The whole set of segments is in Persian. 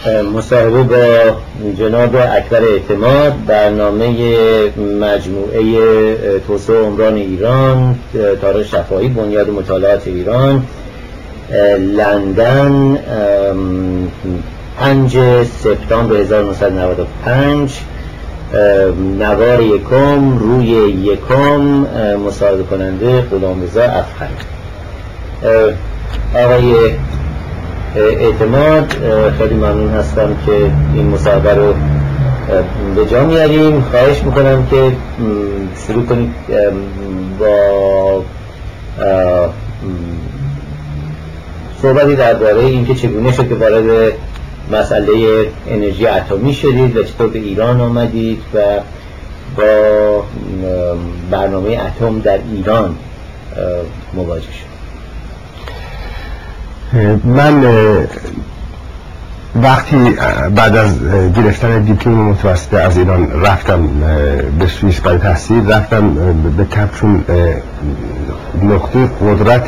مصاحبه با جناب اکبر اعتماد، برنامه مجموعه توسعه عمران ایران، تاریخ شفاهی، بنیاد مطالعات ایران، لندن، 5 سپتامبر 1995، نوار یکم، روی یکم، مصاحبه کننده غلامرضا افخری. آقای اعتماد، خیلی ممنون هستم که این مصاحبه رو به جا میاریم. خواهش میکنم که شروع کنید با صحبتی درباره این که چگونه شد که وارد مسئله انرژی اتمی شدید و چطور به ایران آمدید و با برنامه اتم در ایران مواجه شد. من وقتی بعد از گرفتن دیپلم متوسطه از ایران رفتم به سوئیس برای تحصیل، رفتم به طب چون نقطه قدرت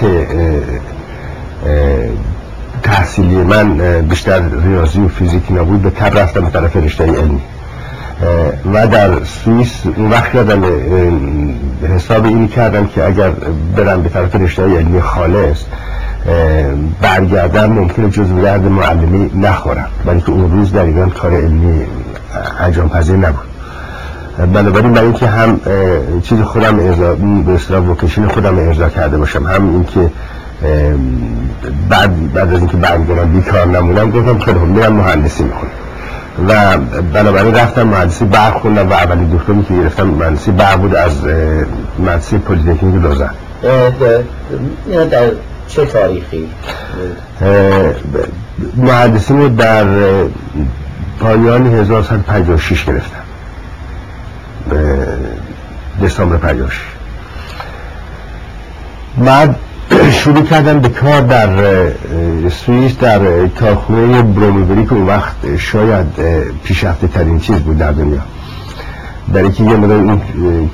تحصیلی من بیشتر ریاضی و فیزیک نبود، به طب رفتم به طرف رشته علمی و در سوئیس اون وقت یادم حساب این کردم که اگر برم به طرف رشته علمی خالص برگردم ممکنه جزو درد معلمی نخورم، ولی که اون روز در ایران کار علمی انجام پذیر نبود. بنابراین برای اینکه هم چیز خودم ارضا، به اصطلاح وکیشن خودم ارضا کرده باشم، هم اینکه بعد از اینکه برگردم بیکار نمونم، گفتم خیلی خوب میرم مهندسی میخونم و بنابراین رفتم مهندسی برق خوندم و اولین دکتری که گرفتم مهندسی برق بود از مهندسی پلی‌تکنیک لوزان. در چه تاریخی؟ مهندسی رو در پایان 1956 گرفتم، دسامبر 56. بعد شروع کردم به کار در سوئیس در کارخونه بروموبری که اون وقت شاید پیشرفته ترین چیز بود در دنیا، برای که یه مدار این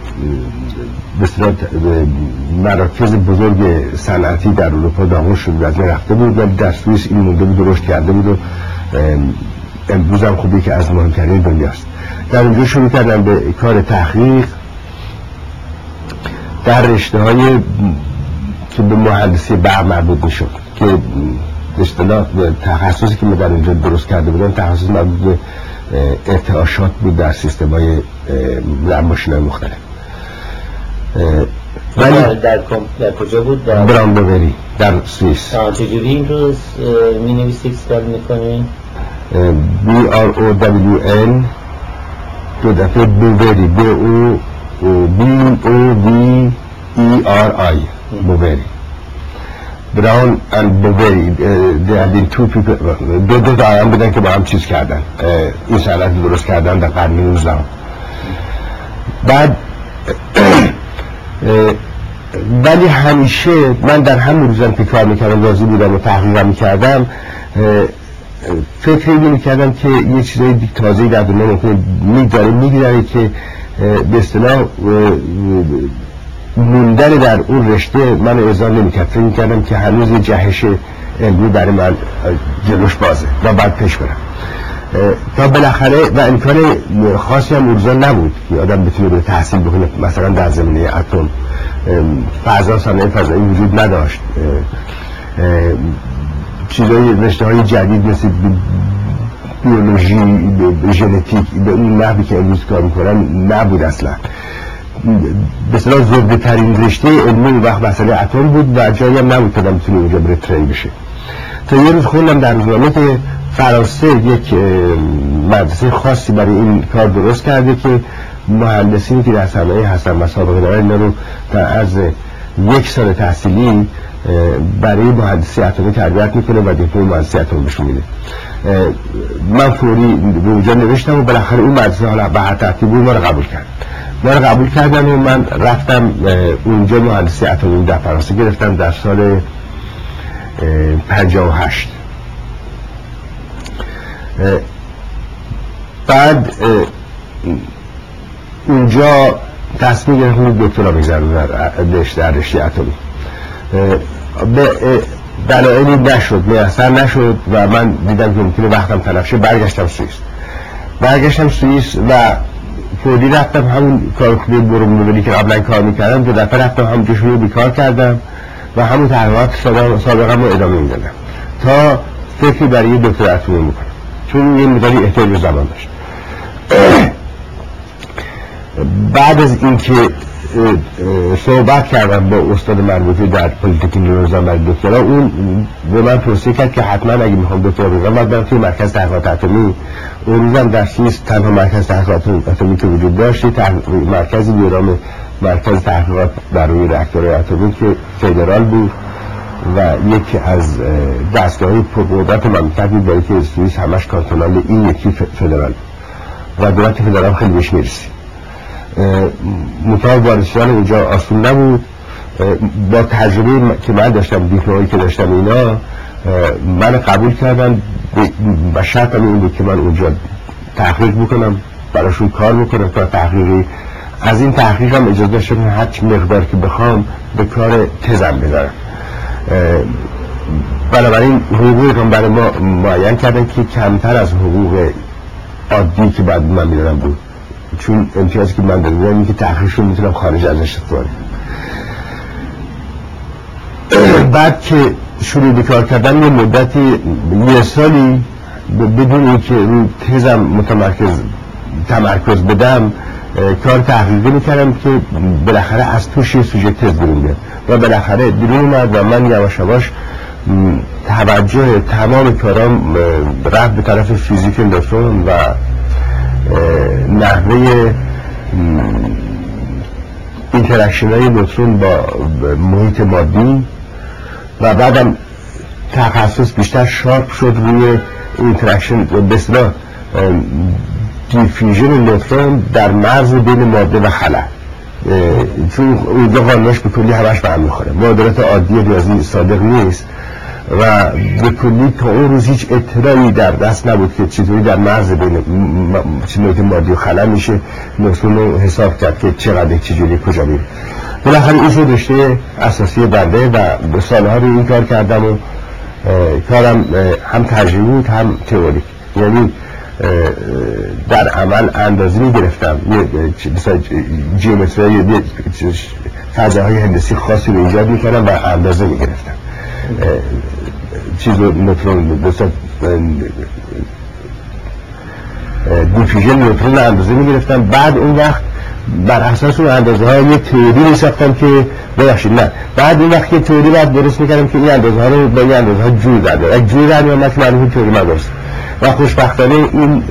مراکز بزرگ صنعتی در اروپا داغون شد و از این رفته بود و در سوئیس این مونده بود و رشد کرده بود و امروز هم خوبی که از مهمترین دنیاست. در اونجا شروع کردم به کار تحقیق در رشته های که به مهندسی برق مربوط میشد، که اصطلاح تخصصی که من در اونجا درست کرده بودم تخصص مربوط به ارتعاشات بود در سیستم‌های در ماشین‌های مختلف. ولی در کجا بود؟ در برامبوری در سوئیس. چجوری این روز می نویسید سپل میکنید؟ BROWN دو دفعه بووری BOVERI بووری براون and بووری they have been two people دو تا آدم بودن که با هم چیز کردن، این صنعت درست کردن در قرن 19. بعد ولی همیشه من در همون روزم که کار میکردم راضی بودم و تحقیقم میکردم، فکر اینو میکردم که یه چیزای تازه‌ای در دنیا ممکنه میگذره که به اصطلاح موندن در اون رشته من ارضا نمیکرد. فکر میکردم که هنوز یه جهش علمی برای من جلوش بازه و بعد پیش برم تا بالاخره، و امکان خاصی هم روزا نبود که آدم بتونه به تحصیل بکنه مثلا در زمینه اتم. صنایع فضایی وجود نداشت، چیزای رشته های جدید مثل بیولوژی، ژنتیک به اون نحوی که امروز کار میکنن نبود اصلا. به اصطلاح زرده ترین رشته علمی وقت مسئله اتم بود و جایی هم نبود که آدم بتونه اونجا بره ترین بشه. تا یه روز خوندم در روزنامه که فرانسه یک مدرسه خاصی برای این کار درست کرده که مهندسینی که در صنایع هستن و سابقه دارن اینا رو در از 1 سال تحصیلی برای مهندسی اتمی تربیت میکنه و دیپلم مهندسی اتمی بهشون میده. من فوری به اونجا نوشتم و بالاخره اون مدرسه حالا به هر ترتیبی ما رو قبول کردن و من رفتم اونجا مهندسی اتمی در فرانسه گرفتم در سال 58. بعد اونجا تصمیم گرفتم دکترا بگذارم در رشته اتمی. دلایلی نشد، میسر نشد و من دیدم که ممکنه وقتم تلف شه. برگشتم سوئیس و فوری رفتم همون کارخونه برونمولی که قبلا کار میکردم، دو دفعه رفتم همونجا شروع بیکار کردم و همون تحقیقات سابقم رو ادامه میدادم تا فکری برای دکتراتومی میکنم، چون یه مقداری احتیاج زمان داشت. بعد از اینکه صحبت کردم با استاد مربوطه در پلیتیک نیوروزان برای دکترا، اون به من توصیه کرد که حتما اگه میخوام دکترا بگم باید برم توی مرکز تحقیقات اتمی. اون روزم در سوئیس تنها مرکز تحقیقات اتمی که وجود داشت مرکزی به نام مرکز تحقیقات برای راکتورهای اتمی که فدرال بود و یکی از دستگاه‌های پرقدرت مملکت بود، برای که سوئیس همش کانتونال این یکی فدرال و دولت فدرال خیلی بهش میرسید. مطابق وارثیان اونجا آسون نبود. با تجربه که من داشتم، دیپلمایی که داشتم، اینا من قبول کردم و شرطم این بود که من اونجا تحقیق بکنم، براشون کار بکنم تا تحقیقی. از این تحقیقم اجازه داشتم هر مقدار که بخوام به کار تزم بذارم. بنابراین حقوقم برای ما معین کردن که کمتر از حقوق عادی که بعد من میدادم بود، چون امتیازی که من دادم این که تحقیقشون میتونم خارج ازش استفاده کنم. بعد که شروع به کار کردن یه مدتی، یه سالی بدون اینکه روی تزم تمرکز بدم کار تحقیقی میکردم که بالاخره از توش یه سوژه تز بیرون بیاد و بالاخره بیرون اومد و من یواش یواش توجه تمام کارام رفت به طرف فیزیک نوترون و نحوه اینتراکشن های نوترون با محیط مادی و بعدم تخصص بیشتر شارپ شد روی اینتراکشن به اصطلاح دیفیوژن نوترون در مرز بین ماده و خلا، چون اونجا قانوناش به کلی همش به هم میخوره. معادلات عادی ریاضی صادق نیست و به کلی تا اون روز هیچ اطلاعی در دست نبود که چطوری در مرز بین محیط مادی و خلا میشه نوترون رو حساب کرد که چقدر چجوری کجا میره. بالاخره این شد رشته اساسی بنده و به سالها رو این کار کردم و کارم هم تجربی بود هم تئوریک، یعنی در عمل اندازه میگرفتم، مثلا جیومتری فضاهای هندسی خاصی رو ایجاد میکردم و اندازه میگرفتم چیز نوترون، مثلا دیفیوژن نوترون رو اندازه میگرفتم. بعد اون وقت بر اساس اون اندازه ها یه تئوری میساختم که ببخشید نه، بعد اون وقت یه تئوری بعد درست میکردم که این اندازه ها رو با این اندازه ها جور در بیارم. اگه جور در بیارم که معلومه تئوری من درست و خوشبختانه این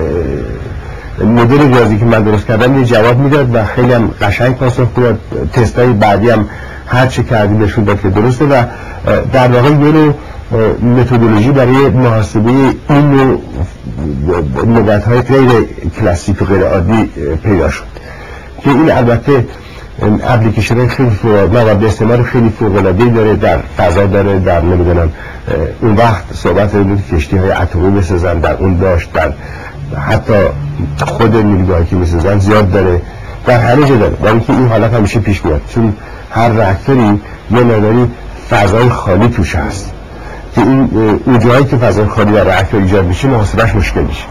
مدل ریاضی که من درست کردم یه جواب میداد و خیلی هم قشنگ پاسخ داد. تستای بعدی هم هر چه کردیم نشون داد که درسته و در واقع یه نوع متدولوژی برای محاسبه این نوع نوبت‌های غیر کلاسیک و غیر عادی پیدا شد که این البته اپلیکیشن خیلی مواد استعمال خیلی فوق‌العاده‌ای داره، در فضا داره، در نمیدونم اون وقت صحبت بود کشتی‌های اتمی بسازن، در اون داشت، در حتی خود نیروگاهی که میسازن زیاد داره، در همه جا داره، برای اینکه این حالت همیشه پیش میاد چون هر راکتوری یه مقداری فضای خالی توش هست که این اون جایی که فضای خالی در راکتور ایجاد میشه محاسبهش مشکل میشه.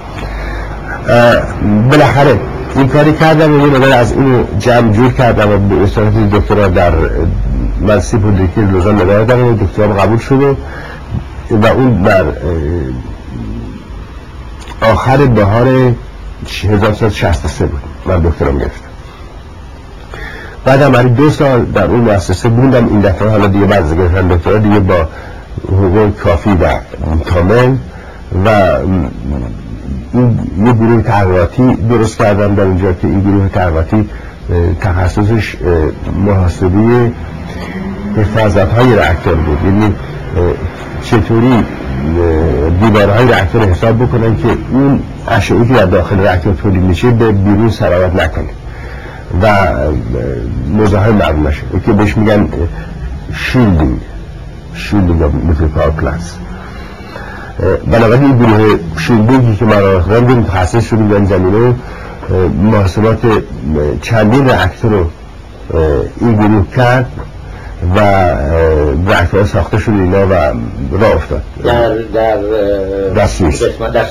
بالاخره این کاری کردم و یه مقدار از اینو جمع جور کردم و به استادت دکترا در منصب پلیتیک لوزان مدار دارم و دکترام قبول شده و اون در آخر بهار 1963 بود من دکترام گرفتم. بعدم برای 2 سال در اون مؤسسه بودم. این دفعه حالا دیگه بعد از گرفتن دکترا دیگه با حقوق کافی و کامل و یه گروه تحقیقاتی درست کردم در اونجا که این گروه تحقیقاتی تخصصش محاسبه حفاظت‌های راکتور بود، یعنی چطوری دیوارهای راکتور حساب بکنن که اون اشعه‌ای که در داخل راکتور تولید میشه به بیرون سرایت نکنه و مزاحم معلوم نشه که بهش میگن شیلدینگ مثل پاور پلانتس. بنابراین این گروه شیلدینگی که من را خواهدم متخصص شدیم در این زمینه محاسبات چندین راکتور رو این گروه کرد و راکتور ساخته شد اینا و راه افتاد در سوئیس.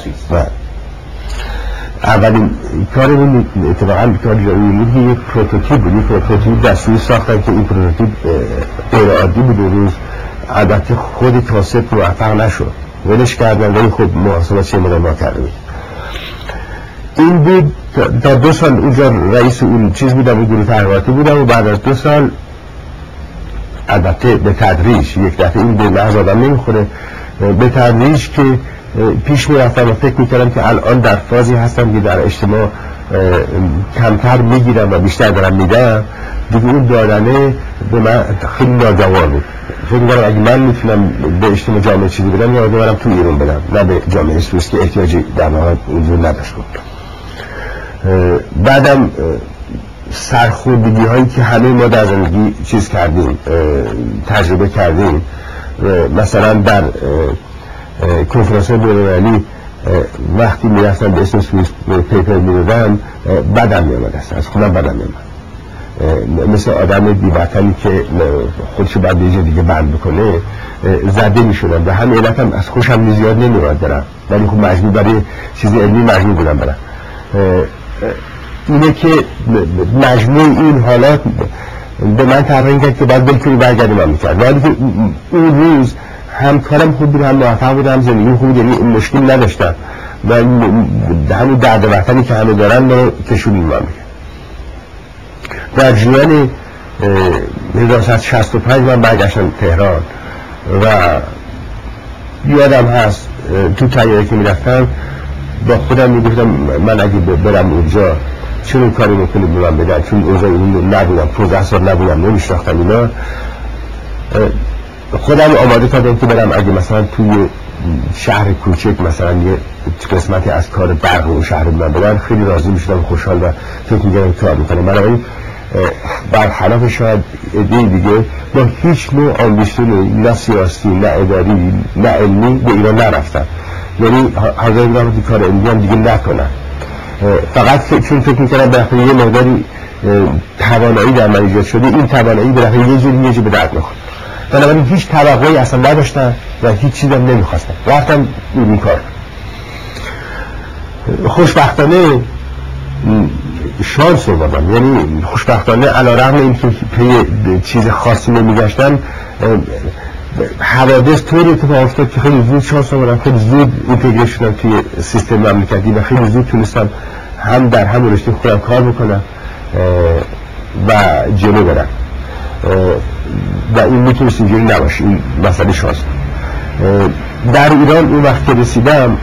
اولین کارمون اتفاقا کار جایی بود که یک پروتوتیپ بود. یک پروتوتیپ در سوئیس ساختن که این پروتوتیپ غیر عادی بود و روز البته خود کاسب موفق نشد، ولش کردن، ولی خب محاسبات چه ما کرده بود. این بود تا 2 سال اونجا رئیس اون چیز بودم، اون گروه تحقیقاتی بودم و بعد از 2 سال البته به تدریج، یک دفعه این به محض آدم نمیخوره، به تدریج که پیش میرفتم و فکر میکردم که الان در فازی هستم که در اجتماع کمتر میگیرم و بیشتر دارم میدم دیگه. اون دادنه به من خیلی ناگوار بود. فکر میکنم اگه من میتونم به اجتماع جامعه چیزی بدم یا برم تو ایران بدم، نه به جامعه سوئیس که احتیاجی در نهایت اونجور نداشت. بعدم سرخوردگی هایی که همه ما در زندگی چیز کردیم، تجربه کردیم، مثلا در کنفرانس بین‌المللی وقتی میرفتم به اسم سوئیس پیپر میدادم بدم میامد، از خودم بدم میامد، مثل آدم بی‌وطنی که خودشو بعد یه جا دیگه بند بکنه زده میشدم. به همین علت هم از خوشم زیاد نمیاد برم، ولی خب مجبور برای چیزی علمی مجبور بودم برم. اینه که مجموع این حالات به من ترغیب کرد که باید بلکه برگردیم هم میکرد، ولی که اون روز هم کارم خوب بود، هم موفق بودم، هم زندگی خوب بود، یعنی مشکل نداشتم و همون درد وطنی که همه دارن رو کشونیم من میکرد. در جوان 1965 من برگشتم تهران و یادم هست تو طیاره که میرفتم با خودم میگفتم من اگه برم اونجا چون کاری میکنه به من بدن، چون اونجا اون نبودم، 15 سال نبودم، نمیشناختم اینا. خودم آماده کردم که برم اگه مثلا توی شهر کوچک مثلا یه قسمتی از کار برق اون شهر من بدن خیلی راضی میشدم، خوشحال و فکر می‌کردم کار میکنم. من برخلاف شاید ایده دیگه با هیچ نوع آمبیشنی، نه سیاسی، نه اداری، نه علمی به ایران نرفتم، یعنی حاضر بودم که کار علمی هم دیگه نکنم، فقط چون فکر می‌کردم بالاخره یه مقداری توانایی در من ایجاد شده، این توانایی بالاخره یه جوری به درد می‌خوره. بنابراین هیچ توقعی اصلا نداشتم و هیچ چیزی هم نمی‌خواستم، رفتم این کار. خوشبختانه شانس آوردم، یعنی خوشبختانه علی‌رغم اینکه پی چیز خاصی نمی‌گشتم، حوادث طوری اتفاق افتاد که خیلی زود شانس آوردم، خیلی زود اینتگریت شدم توی سیستم مملکتی و خیلی زود تونستم هم در همون رشته خودم کار بکنم و جلو برم و این میتونست اینجوری نباشه، این مسئله شانس. در ایران اون وقت که رسیدم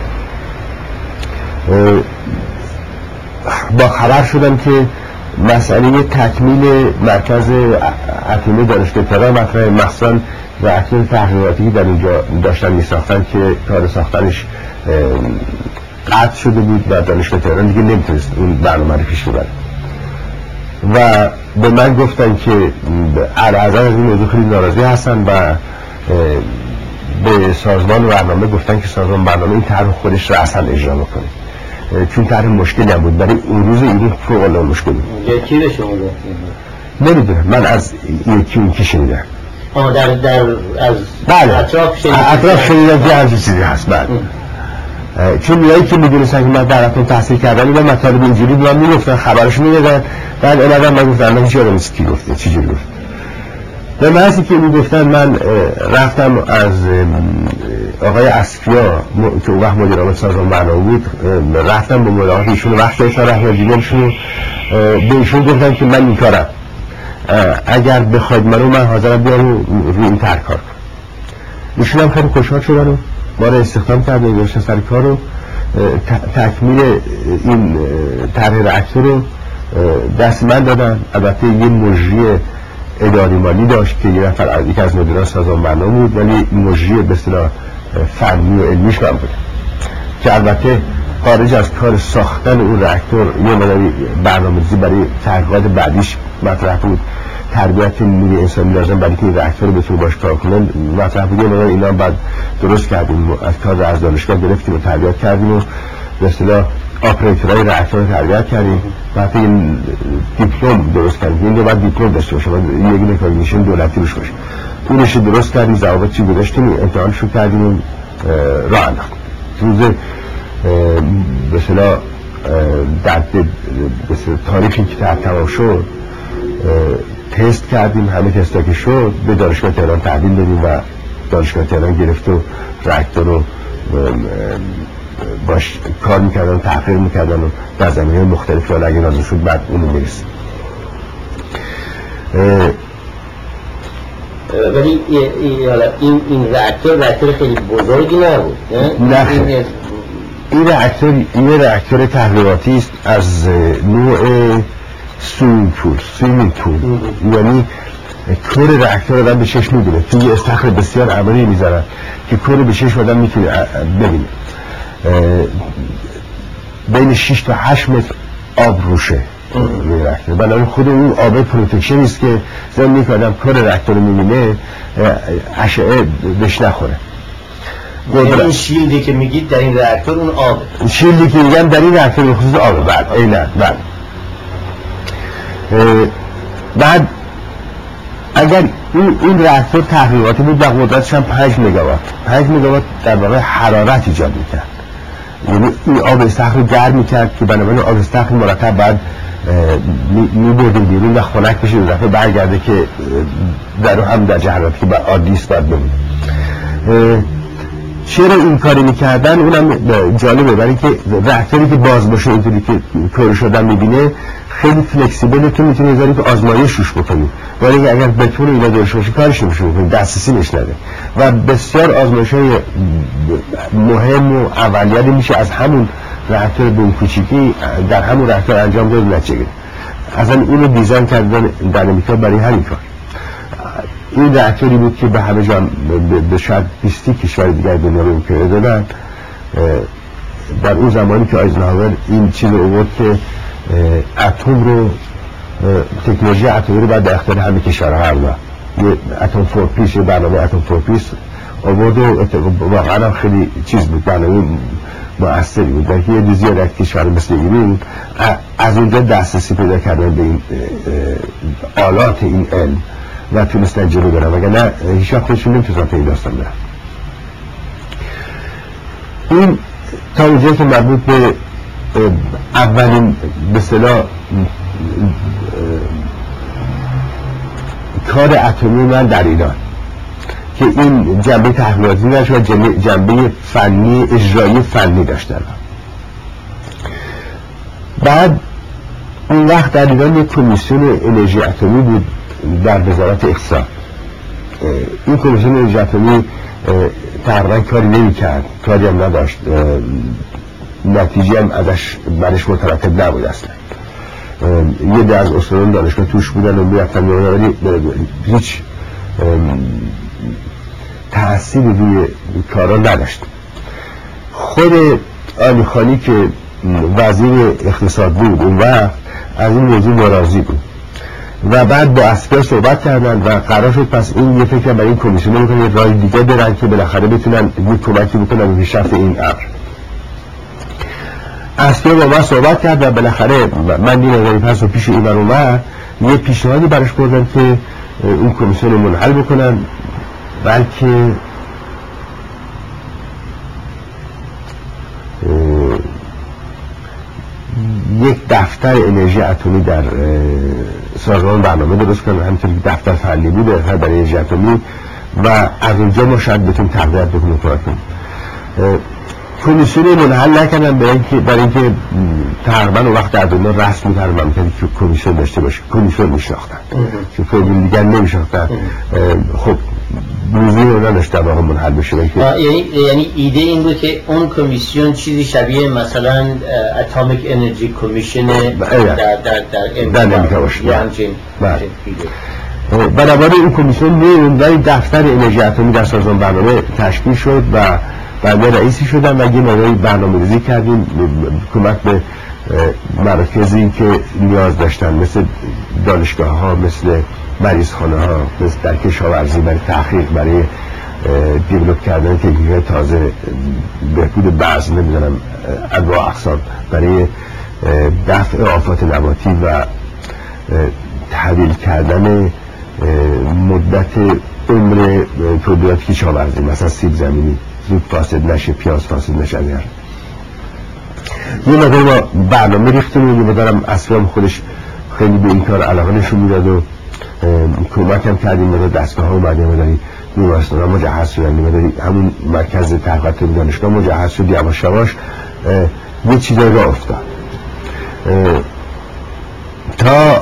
با خبر شدم که مسئله تکمیل مرکز اتمی دانشگاه تهران مطرحه، مخصوصاً راکتور تحقیقاتی در اینجا داشتن میساختن که کار ساختنش قطع شده بود و دانشگاه تهران دیگه نمیتونست اون برنامه رو پیش ببره و به من گفتن که علاوه از این موضوع خیلی ناراضی هستن و به سازمان برنامه گفتن که سازمان برنامه این طرح خودش را اصلا اجرا بکنه، چون طرح مشکلی هم بود، برای اون روز این فوق‌العاده مشکل بود. یکی به شما گفتین؟ نمیدونم، من از یکی اون کی شنیدم. از اطراف شنیدم که همچین چیزی هست. بله، چون میایی که میدونستن که من در رفتم تحصیل کردن و مطالب اینجوری به من میگفتن، خبرش میدادن، بعد اینقدر من گفتم من هیچ یادم نیست کی گفته چی جوری گفت. به محضی که میگفتن من رفتم از آقای اسفیا که اون وقت مدیر عامل سازمان برنامه بود، رفتم به ملاقات ایشون، وقت داشتن رهبرجی‌شون به ایشون گفتم که من این کارم، اگر بخواید من حاضرم بیام روی این طرح کار کنم. ایشون هم خیلی خوشحال شدن و ما رو استخدام کردن، گذاشتن سر کار رو تکمیل این طرح راکتور رو دست من دادن. البته یه مجری اداری مالی داشت که یکی از مدیران سازمان برنامه بود، ولی مجری به اصطلاح فنی و علمیش من بود که البته خارج از کار ساختن اون راکتور یه مداری برنامه‌ریزی برای تحقیقات بعدیش مطرح بود، تربیت نیروی انسانی لازم برای که این راکتور بتونه باش کار کنن مطرح بود. یه مداری اینا بعد درست کردیم، از کار از دانشگاه گرفتیم و تربیت کردیم و به اصطلاح آپریتورهای راکتور تربیت کردیم و حتی این دیپلم درست کردیم. این باید دیپلم داشته باشه، باید یک ریکگنیشن دولتی روش باشه. اونش درست کردیم، ضوابط چی گذاشتیم، امتحانش رو کردیم، راه انداختیم. روز به اصطلاح در تاریخی که تمام شد تست کردیم، همه تستا که شد به دانشگاه تهران تحویل دادیم و دانشگاه تهران گرفت و راکتور رو باش کار میکردن، تحقیق میکردن و در زمینه مختلف که اگه لازم شد بعد اونو میرسیم. ولی این راکتور خیلی بزرگی نبود، نه خیلی. این راکتور تحقیقاتی است از نوع سویمینگ پول، یعنی کور راکتور آدم به چشم میبینه، توی استخر بسیار عملی میذارن که کور به چشم آدم میتونه ببینه. بین 6 تا 8 متر آب روشه روی راکتور، بنابراین خود اون آب پروتکشن است که زمینی که آدم کور راکتور رو میبینه اشعه بهش نخوره. این شیلدی که میگید در این راکتور اون آبه؟ شیلدی که میگم در این راکتور به خصوص آبه. بعد بعد اگر این راکتور تحقیقاتی بود و قدرتش هم 5 مگاوات در واقع حرارت ایجاد میکرد، یعنی این آب استخر رو گرم میکرد که بنابراین آب استخر مرتب بعد میبردیم بیرون و خنک بشه و دفعه برگرده که در هم در حرارتی که عادیست باید بمونه. چرا این کاری میکردن؟ اونم جالبه، برای که راکتوری که باز باشه اینطوری که کور شدن میبینه خیلی فلکسیبله، تو میتونی بذاری که آزمایش روش بکنی، ولی اگر بتونه اینا داشته باشه کارش نمیشه بکنی، دسترسی نش نده و بسیار آزمایش‌های مهم و اولیه میشه از همون راکتور بوم کوچیکی در همون راکتور انجام داد نتیجه گرفت. اصلا اونو دیزاین کردن در امریکا برای همین کار. این راکتوری بود که به همه جا به شاید 20 کشور دیگر دنیا رو امکانه دادن. در اون زمانی که آیزنهاور این چیز رو آورد که اتم رو تکنولوژی اتمی رو باید در اختیار همه کشورها قرار داد، یه اتم فور پیس، یه برنامه اتم فور پیس آورد و واقعا خیلی چیز بود، برنامه مؤثری بود در که یه دیزی در کشور مثل ایران از اونجا دسترسی پیدا کردن به این آلات این علم و تونستن جلو برن، وگرنه هیچ وقت خودشون نمیتونستن پیدا داستان برن. این تا اونجایی که مربوط به اولین به اصطلاح کار اتمی من در ایران که این جنبه تحقیقاتی داشت و جنبه فنی اجرایی فنی داشت. بعد اون وقت در ایران یک کمیسیون انرژی اتمی بود در وزارت اقتصاد. این کمیسیون انرژی اتمی تقریبا کاری نمی‌کرد، کاری هم نداشت، نتیجه هم ازش برش مترتب نبود اصلا. یه ده از استادان دانشگاه توش بودن و میرفتن ولی هیچ تأثیری روی کارا نداشت. خود علی خانی که وزیر اقتصاد بود اون وقت از این موضوع ناراضی بود و بعد با اسکر صحبت کردن و قرار شد پس این یه فکر برای این کمیسیون بکنن، یه راه دیگه برن که بالاخره بتونن یه کمکی بکنن به پیشرفت این امر. اسکر با من صحبت کرد و بالاخره من این نظری پس و پیش این برون یه پیشنهادی برش بردن که اون کمیسیون رو منحل بکنن، بلکه یک دفتر انرژی اتمی در سازمان برنامه درست کنن، همینطور که دفتر فنی بود در انرژی اتمی و از اونجا ما شاید بتونیم تقویت بکنیم کار کنیم. کمیسیون منحل نکردن برای اینکه تقریبا وقت در دنیا رسمی در ممکنه که کمیسیون داشته باشه، کمیسیون میشناختن که کمیسیون دیگر نمیشناختن. خب موضوع رو نداشت در واقع منحل بشه. یعنی ایده این بود که اون کمیسیون چیزی شبیه مثلا اتمیک انرژی کمیشن در امریکا باشه. بنابراین این کمیسیون میوندن دفتر انرژی اتمی در سازمان برنامه تشکیل شد و بعد رئیسی شدم و یه نوعی برنامه‌ریزی کردیم کمک به مراکزی که نیاز داشتن، مثل دانشگاه ها، مثل مریضخانه ها، مثل در کشاورزی برای تحقیق، برای دیولوب کردن تکنیک‌های تازه، بهبود بعض نمیدونم انواع اقسام برای دفع آفات نباتی و تحویل کردن مدت عمر تولیدات کشاورزی، مثلا سیب زمینی زود فاسد نشه، پیاز فاسد نشه. یه مقدار ما برنامه ریختیم و یه مقدارم اسلام خودش خیلی به این کار علاقه نشون میداد و کمک هم کردیم. مقدار دستگاه ها اومدیم، مقداری بیمارستان ها مجهز شدن، مقداری همون مرکز تحقیقات دانشگاه مجهز شد. یواش یواش یه چیزایی راه افتاد تا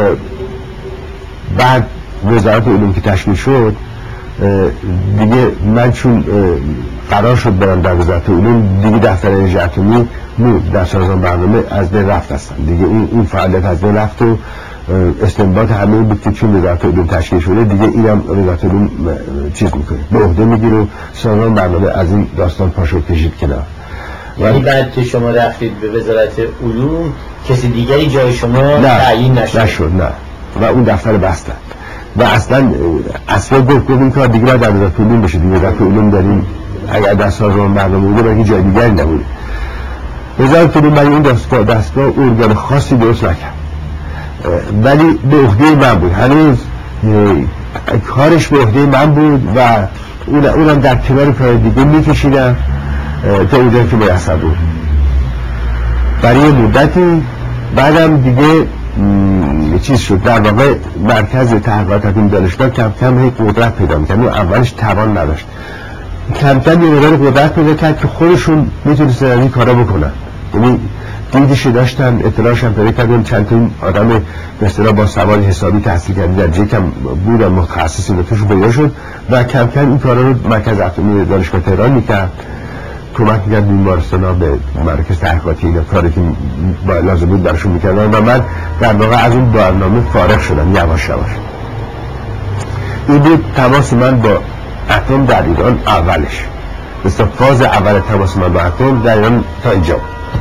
بعد وزارت علوم که تشکیل شد دیگه من چون قرار شد برم در وزارت علوم، دیگه دفتر انرژی اتمی در سازمان برنامه از بین رفت هستم دیگه. اون فعالیت از بین رفت و استنباط همه بود که چون وزارت علوم تشکیل شده دیگه اینم وزارت علوم چیز میکنه، به عهده میگیره و سازمان برنامه از این داستان پاشو کشید کنار. یعنی بعد که شما رفتید به وزارت علوم کسی دیگری جای شما تعیین نشد؟ نه، و اون دفتر بستن و اصلا گفت این کار دیگه باید در وزارت علوم بشه. دیگه وزارت علوم داریم اگر در سازمان برنامه بوده باید جای دیگری نبوده. وزارت علوم برای این دستگاه ارگان خاصی درست نکرد، ولی به عهده من بود، هنوز کارش به عهده من بود و اونم در کنار کار دیگه میکشیدم تا اونجایی که میسر بود برای مدتی. بعدم دیگه چیز شد، در واقع مرکز تحقیقات اتمی دانشگاه کم کم قدرت پیدا می‌کرد. اولش توان نداشت، کم کم یه مقدار قدرت پیدا کرد که خودشون میتونستن این کارا بکنن. یعنی دیدش داشتن، اطلاعش هم پیدا کردن، چند تا آدم به اصطلاح با سواد حسابی تحصیل کردن در جکم بودن، متخصصین و توشون پیدا شد و کم کم این کارا رو مرکز اتمی دانشگاه تهران میکرد، کمک میکرد بیمارستانا به مرکز تحقیقاتی اینا کاری که لازم بود برشون میکردن و من در واقع از اون برنامه فارغ شدم یواش یواش. این بود تماس من با اتم در ایران اولش، مثل فاز اول تماس من با اتم در ایران تا اینجا.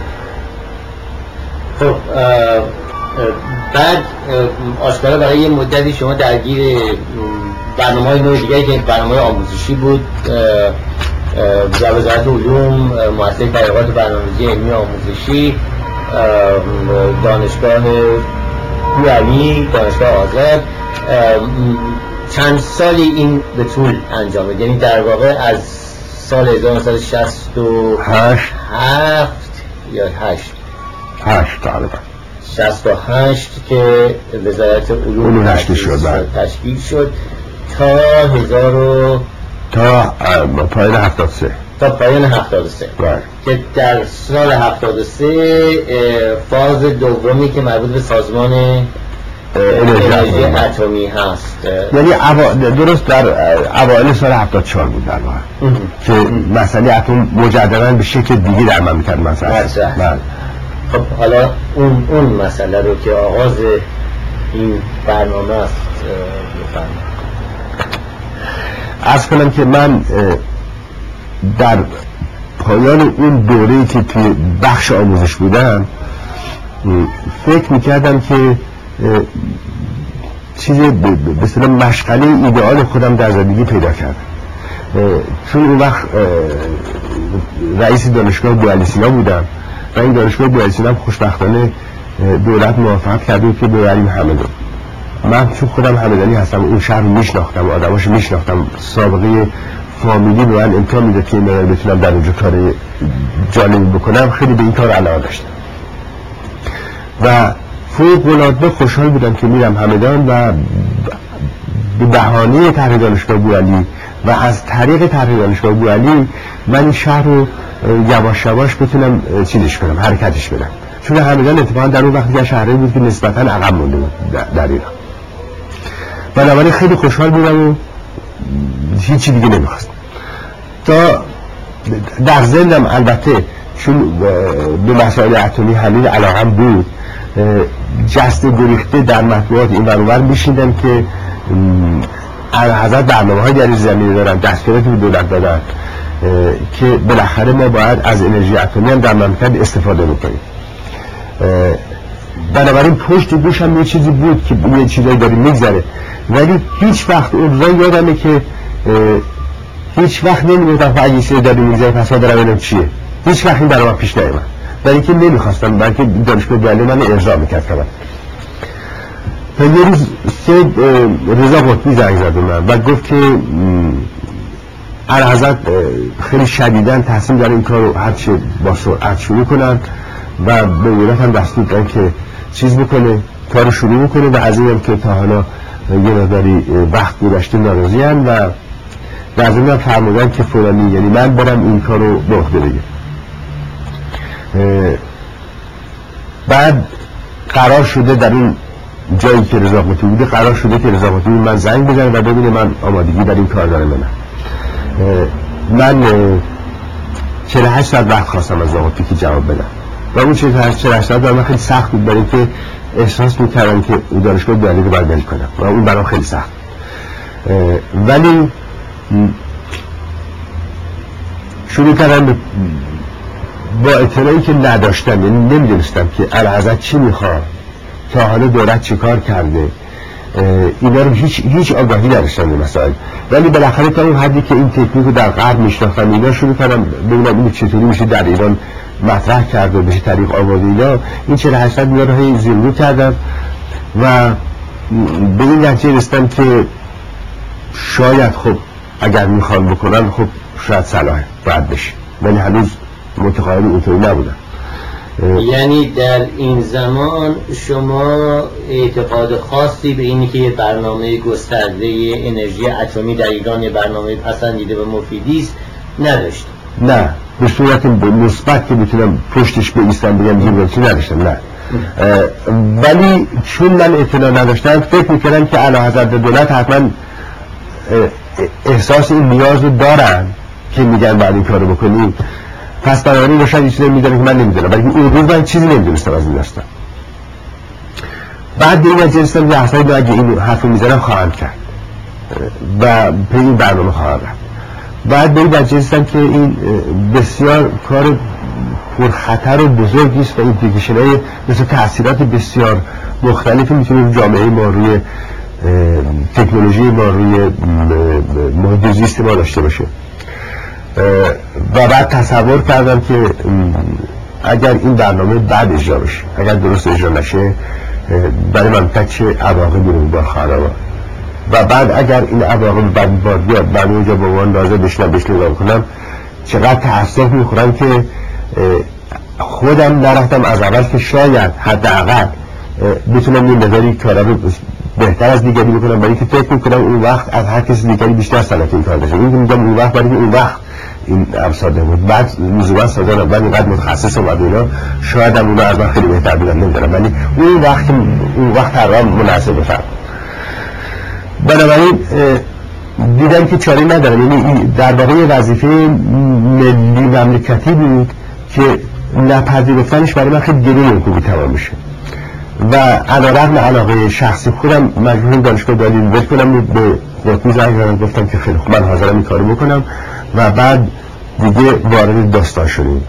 خب بعد آشکارا برای یه مدتی شما درگیر برنامه‌های نوع دیگری که برنامه آموزشی بود در وزارت علوم، مؤسسه تحقیقات برنامه‌ریزی علمی آموزشی، دانشگاه بوعلی، دانشگاه آزاد، چند سالی این به طول انجامه، یعنی در واقع از سال 1968 یا 8 غالبا 68 که وزارت علوم تشکیل شد تا پایان 73 که در سال 73 فاز دومی که مربوط به سازمان انرژی اتمی هست، یعنی درست در اوایل سال 74 بود در واقع که مسئله اتم مجددا به شکل دیگه در مملکت مطرح شد. خب حالا اون مسئله رو که آغاز این برنامه است بفرمایید. عرض کنم که من در پایان اون دوره‌ای که توی بخش آموزش بودم فکر میکردم که چیزی به اصطلاح مشغله ایدئال خودم در زندگی پیدا کردم، چون اون وقت رئیس دانشگاه بوعلی سینا بودم و این دانشگاه بوعلی سینا خوشبختانه دولت موافقت کرده که ببریم همدان. من چون خودم همدانی هستم اون شهر رو میشناختم، آدماش میشناختم، سابقه فامیلی به من امکان میداد که من بتونم در اونجا کار جالبی بکنم. خیلی به این کار علاقه داشتم و فوق‌العاده خوشحال بودم که میرم همدان و به بهانه طرح دانشگاه بوعلی و از طریق طرح دانشگاه بوعلی من این شهر رو یواش یواش بتونم چیزش کنم، حرکتش بدم، چون همدان اتفاقا در اون وقتی که شهری بود که نسبتا عقب مونده بود در ایران. بنابراین خیلی خوشحال بودم و هیچی دیگه نمیخواستم. تا در ذهنم البته چون به مسائل اتمی حلیل علاقم بود، جست گریخته در مطبوعات این ور میشیدم که اعلیحضرت برنامه‌های در این زمینه دارن، دستوراتی به دولت دادن که بالاخره ما باید از انرژی اتمی هم در مملکت استفاده بکنیم. بنابراین پشت گوشم یه چیزی بود که یه چیزایی داره میگذره، ولی هیچ وقت اون روزا یادمه که هیچ وقت نمی‌گفتم که اگه چیزی داری می‌ذاری پس دارم اینم چیه. هیچ وقت این برای من پیش نیومد. برای اینکه نمی‌خواستم، بلکه دانشگاه دلیل من ارضا می‌کرد که تا یه روز رضا قطبی زنگ زد من و گفت که اعلیحضرت خیلی شدیداً تصمیم دارن این کار رو هرچه با سرعت شروع کنن و به ولایت هم دستور دادن که چیز بکنه، کار رو شروع بکنه و از اینم که تا حالا یه مقداری وقت گذشته ناراضی هم و از این هم فرمودن که فلانی، یعنی من برم این کار رو به عهده بگیرم. بعد قرار شده در این جایی که رضا قطبی بوده، قرار شده که رضا قطبی من زنگ بزنه و ببینه من آمادگی در این کار دارم. من 48 ساعت وقت خواستم از رضا قطبی که جواب بدم و اون 48 ساعت برای من خیلی سخت بود، برای اینکه احساس می‌کردم که دانشگاه دلیل رو باید ول کنم و اون برام خیلی سخت. ولی شروع کردم با اطلاعی که نداشتم، یعنی نمیدونستم که اعلیحضرت چی میخواد، تا حالا دولت چه کار کرده، اینا رو هیچ آگاهی نداشتم به مسائل. ولی بالاخره تا اون حدی که این تکنیک رو در غرب میشناختم، اینا شروع کردم ببینم این چطوری میشه در ایران مطرح کرد و بشه طریق آورده. این 48 ساعت اینا رو هی زیرو کردم و به این نتیجه رسیدم که شاید خب اگر میخوان بکنن خب شاید صلاحه باید بشه، ولی هنوز متقاعد اینطوری نبودم. یعنی در این زمان شما اعتقاد خاصی به اینی که یه برنامه گسترده انرژی اتمی در ایران یه برنامه پسندیده و مفیدی است نداشتم؟ نه، به صورت مثبت که بتونم پشتش بایستم بگم زیبایی نداشتم، نه. ولی چون من اطلاع نداشتم فکر میکردم که اعلیحضرت دولت حتما احساس این نیاز رو دارن که میگن بعد این کارو بکنیم، پس بنابراین رو شاید چیزی میدونم که من نمیدونم، ولی اون روز من چیزی نمیدونستم از این داستان. بعد به این نتیجه رسیدم که اصلا اگه این حرف میزنم خواهم کرد و به این برنامه خواهم رفت. بعد به این نتیجه رسیدم که این بسیار کار پرخطر و بزرگی است و ایمپلیکیشن‌های مثل تأثیرات بسیار مختلفی میتونه روی جامعه ما، روی تکنولوژی ما، روی محیط زیست ما داشته باشه. و بعد تصور کردم که اگر این برنامه بعد اجرا بشه، اگر درست اجرا نشه، برای مملکت چه عواقبی رو بار خواهد آورد و بعد اگر این عواقب بعد بار بیاد من اونجا به عنوان ناظر بهش نگاه کنم چقدر تأسف میخورم که خودم نرفتم از اول که شاید حداقل بتونم این نظری کارا رو بهتر از دیگری بکنم، برای که فکر میکنم اون وقت از هر کسی دیگری بیشتر صلاحیت این کار داشته. این میگم اون وقت، برای که اون وقت این امساده بود، بعد لزوما سازان بعد اینقدر متخصص اومد اینا، شاید هم اونا از من خیلی بهتر بودن، نمیدونم، ولی اون وقت تقریبا مناسب بفهم. بنابراین دیدم که چاره ندارم، یعنی در واقع وظیفه ملی مملکتی بود که نپذیرفتنش برای من خیلی گرون حقوقی تمام میشه و علیرغم علاقه شخصی خودم مجبورم دانشگاه دلیل ول کنم. به قطبی زنگ زدم گفتم که خیلی خوب من حاضرم این کارو بکنم و بعد دیگه وارد داستان شدیم.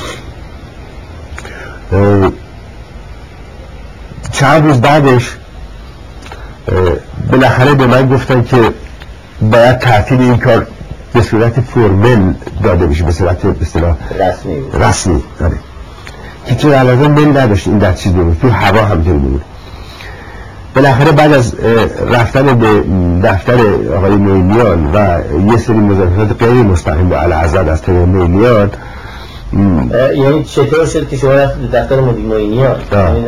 چند روز بعدش بالاخره به من گفتن که باید تعطیل این کار به صورت فرمل داده بشه، به صورت اصطلاح رسمی داره که چون علاقه من نداشت این در چیز بمونه، تو هوا همینطور بمونه. بالاخره بعد از رفتن به دفتر آقای معینیان و یه سری مذاکرات غیر مستقیم با اعلیحضرت از طریق معینیان، یعنی چطور شد که شما رفت دفتر مدیر معینیان؟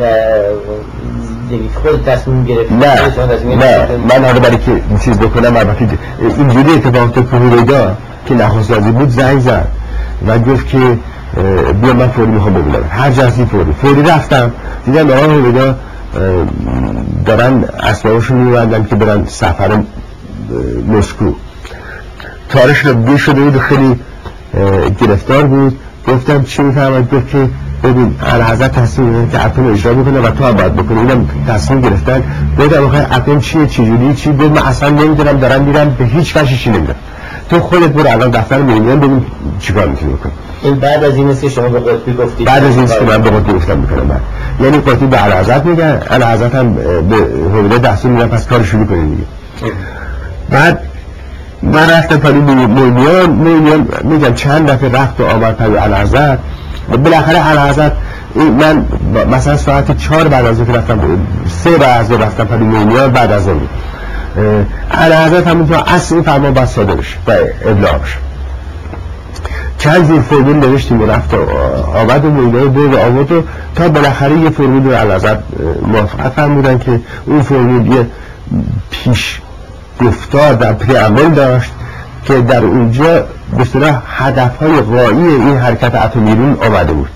یعنی خود تصمیم گرفت؟ نه من حالا برای که چیز بکنم البته اینجوری اتفاق تو هویدا که نخست وزیر بود زنگ زد و گفت که بیا من فوری میخوام ببینم، هر جلسه فوری رفتم دیدم آقای هویدا دارن اسبابشون میبندن که برن سفر مسکو. تاریخ رو بی شده بود، خیلی گرفتار بود. گفتم چی میفهمد؟ گفت که ببین اعلیحضرت تصمیم گرفتن که اتم اجرا بکنه و تو هم باید بکنی، اینم تصمیم گرفتن. گفتم آخه اتم چیه، چجوری، چی؟ گفت من اصلا نمیدونم، دارم میرم به هیچ وجهی چی نمیدونم، تو خودت برو الان دفتر معینیان ببین چیکار میتونی بکنی. این بعد از این است که شما به قطبی گفتید؟ بعد از این است که من به قطبی گفتم میکنم بعد. یعنی قطبی به اعلیحضرت میگن، اعلیحضرت هم به هویدا دستور میدن پس کار شروع کنید دیگه. بعد من رفتم پری مولیان میگم چند دفعه رفت و آمد پری اعلیحضرت. بالاخره اعلیحضرت من مثلا ساعت 4 بعد از ظهر رفتم، 3 بعد از ظهر رفتم پری مولیان بعد از ظهر. اعلیحضرت همونطور اصل این فرمان باید صادر بشه و ابلاغ بشه. چند جور فرمول نوشتیم و رفت و آمد و مولیان بود و آمد و تا بالاخره یه فرمول رو اعلیحضرت موافقت فرمودن که اون فرمول یه پیش گفتار در پریامبل داشت که در اونجا به اصطلاح هدفهای غایی این حرکت اتمیرون آمده بود.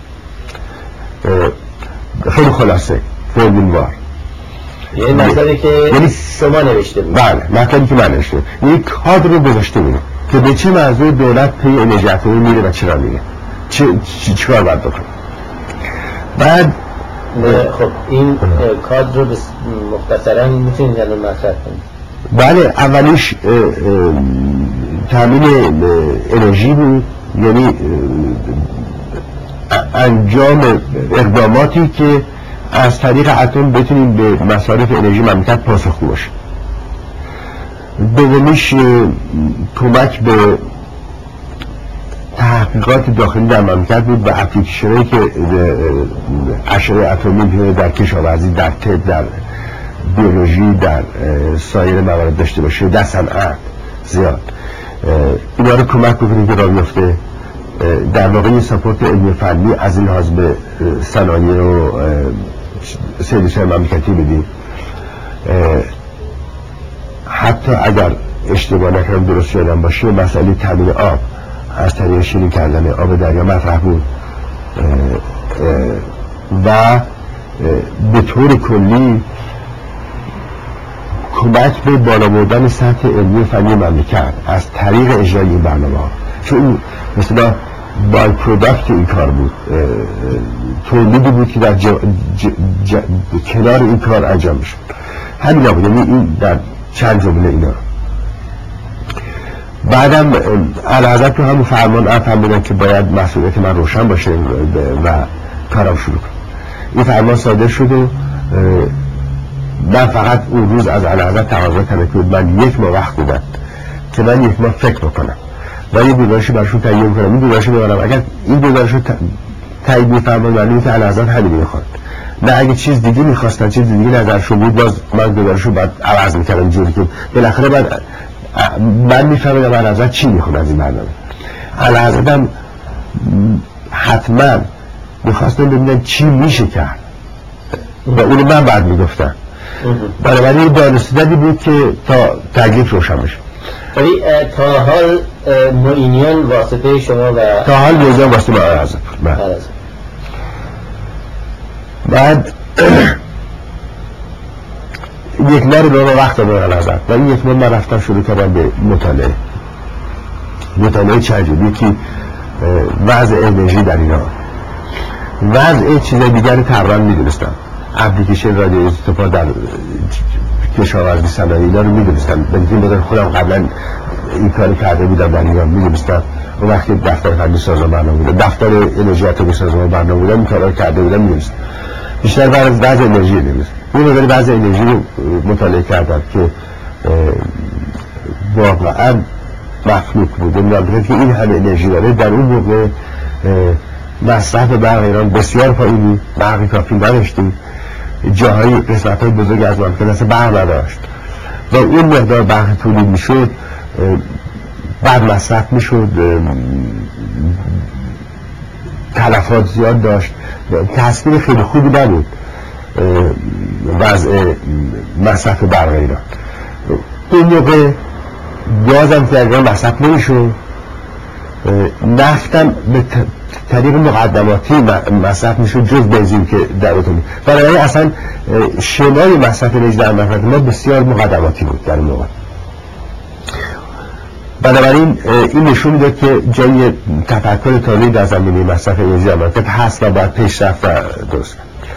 خیلی خلاصه فرمولوار، یعنی مطلبی که شما نوشته بود. بله، مطلبی که من نوشته بود. یک کادر رو گذاشته بود که به چه موضوع دولت پی انرژی اتمی میره و چرا میره، چیکار باید بکنه. بعد خب این کادر رو مختصرا میتونید الان مطرح کنید؟ بله، اولیش تامین انرژی بود، یعنی انجام اقداماتی که از طریق اتم بتونیم به مصارف انرژی مملکت پاسخگو باشیم. دومیش کمک به تحقیقات داخلی در مملکت بود و اپلیکیشنایی که اشعه اتمی در کشاورزی، در طب، در بیولوژی، در سایر موارد داشته باشه، در صنعت زیاد اینا رو کمک بکنیم که راه بیفته. در واقع یه ساپورت علمی فنی از این لحاظ به صنایع و سرویس‌های مملکتی بدیم. حتی اگر اشتباه نکنم درست یادم باشه مسئله تامین آب از طریق شیرین کردن آب دریا مطرح بود و به طور کلی کمک به بالا بردن سطح علمی فنی مملکت از طریق اجرای این برنامه‌ها، چون مثلا بای پروداکت این کار بود، تولیدی بود که در کنار این کار انجام میشد. همین بود، یعنی این در چند جمله اینا. بعدم اعلیحضرت تو همون فرمان فرمودن که باید مسئولیت من روشن باشه و کارم شروع کنم. این فرمان صادر شد و من فقط اون روز از اعلیحضرت تقاضا کردم که من 1 ماه وقت بدم که من 1 ماه فکر بکنم و یه گزارشی براشون تهیه کنم. این گزارش ببرم، اگر این گزارش رو تایید می‌فرمایند معنی که اعلیحضرت همین می‌خواد، نه اگه چیز دیگه می‌خواستن، چیز دیگه نظرشون بود، باز من گزارش رو بعد عوض می‌کردم جوری که بالاخره بعد من می‌فهمیدم اعلیحضرت چی می‌خواد از این برنامه. اعلیحضرت هم حتما می‌خواستن ببینن چی میشه کرد و اونو من بعد میگفتم. بنابراین دانستدنی بود که تا تکلیف روشن بشه. ولی تا حال معینیان واسطه شما و تا حال میزان واسطه ما اعلیحضرت. بعد 1 ماه رو به ما وقت دادن اعلیحضرت و این 1 ماه من رفتم شروع کردم به مطالعه چند جور. یکی وضع انرژی در ایران، وضع چیزای دیگر تقریبا میدونستم، اپلیکیشن رادیو ایزوتوپ‌ها در کشاورزی صنایع اینا رو میدونستم، بلکه بودن خودم قبلا این کاری کرده بودم در ایران، میدونستم. اون وقتی دفتر فنی سازمان برنامه بودم، دفتر انرژی اتمی سازمان برنامه بودم، این کارا رو کرده بودم، میدونستم. بیشتر بر از وضع انرژی نمیدونستم. اون رو وضع انرژی رو مطالعه کردم که واقعا مخلوق بود. می‌دونم که این همه انرژی داره، در اون موقع مصرف برق ایران بسیار پایینی، برق کافی نداشتیم، جاهای قسمت‌های بزرگ از مملکت اصلا برق نداشت و اون مقدار برق تولید میشد بعد مصرف میشد، تلفات زیاد داشت، تصویر خیلی خوبی نبود وضع مصرف برق ایران. اون موقع گازم که ایران مصرف نمیشد، نفتم به طریق مقدماتی مصرف میشد جز بنزین که در اتومبیل. بنابراین اصلا شمای مصرف انرژی در مملکت ما بسیار مقدماتی بود در اون موقع. بنابراین این نشون میده که جای تفکر تازه‌ای در زمینه مصرف انرژی در مملکت هست و باید پیشرفت و درست.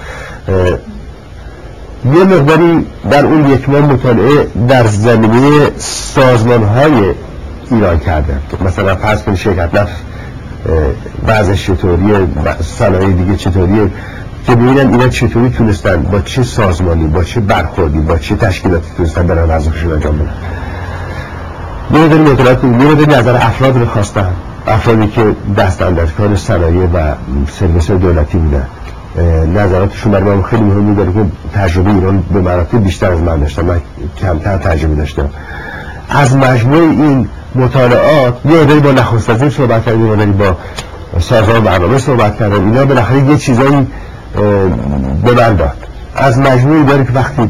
یه مقداری در اون 1 ماه مطالعه در زمینه سازمان‌های ایران کردم، مثلا فرض کنید شرکت نفت وضعش چطوریه، صنایع دیگه چطوریه، که ببینن اینا چطوری تونستن با چه سازمانی، با چه برخوردی، با چه تشکیلاتی تونستن برن وظیفه‌شون انجام بدن. یه مداری مطالعات، یه مداری نظر افراد رو خواستن، افرادی که دستاندرکار صنایع و سرویس دولتی بودن. نظراتشون برای من خیلی مهمی داره که تجربه ایران به مراتب بیشتر از من داشتم، من کمتر تجربه داشتم. از مجموع این مطالعات یه مداری با نخست وزیر صحبت کردیم، یه مداری با سازمان برنامه صحبت کردیم، اینا بالاخره یه چیزایی به من داد. از مجموعی داره که وقتی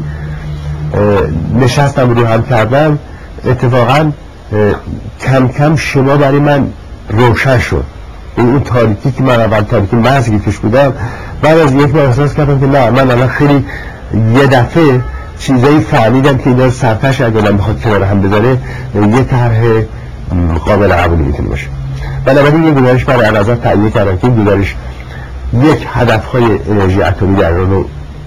نشستم رو هم کردم اتفاقا کم کم شما برای من روشن شد. این تاریکی که من اول تاریکی محضی که توش بودم، بعد از یک بار احساس کردم که نه، من الان خیلی یه دفعه چیزایی فهمیدم که اینا سرتش اگر من بخواد کنار هم بذاره یه طرح قابل قبولی میتونه باشه. بنابراین یه گزارش برای اعلیحضرت تهیه کردم که این گزارش یک هدفهای انرژی اتمی در ایران رو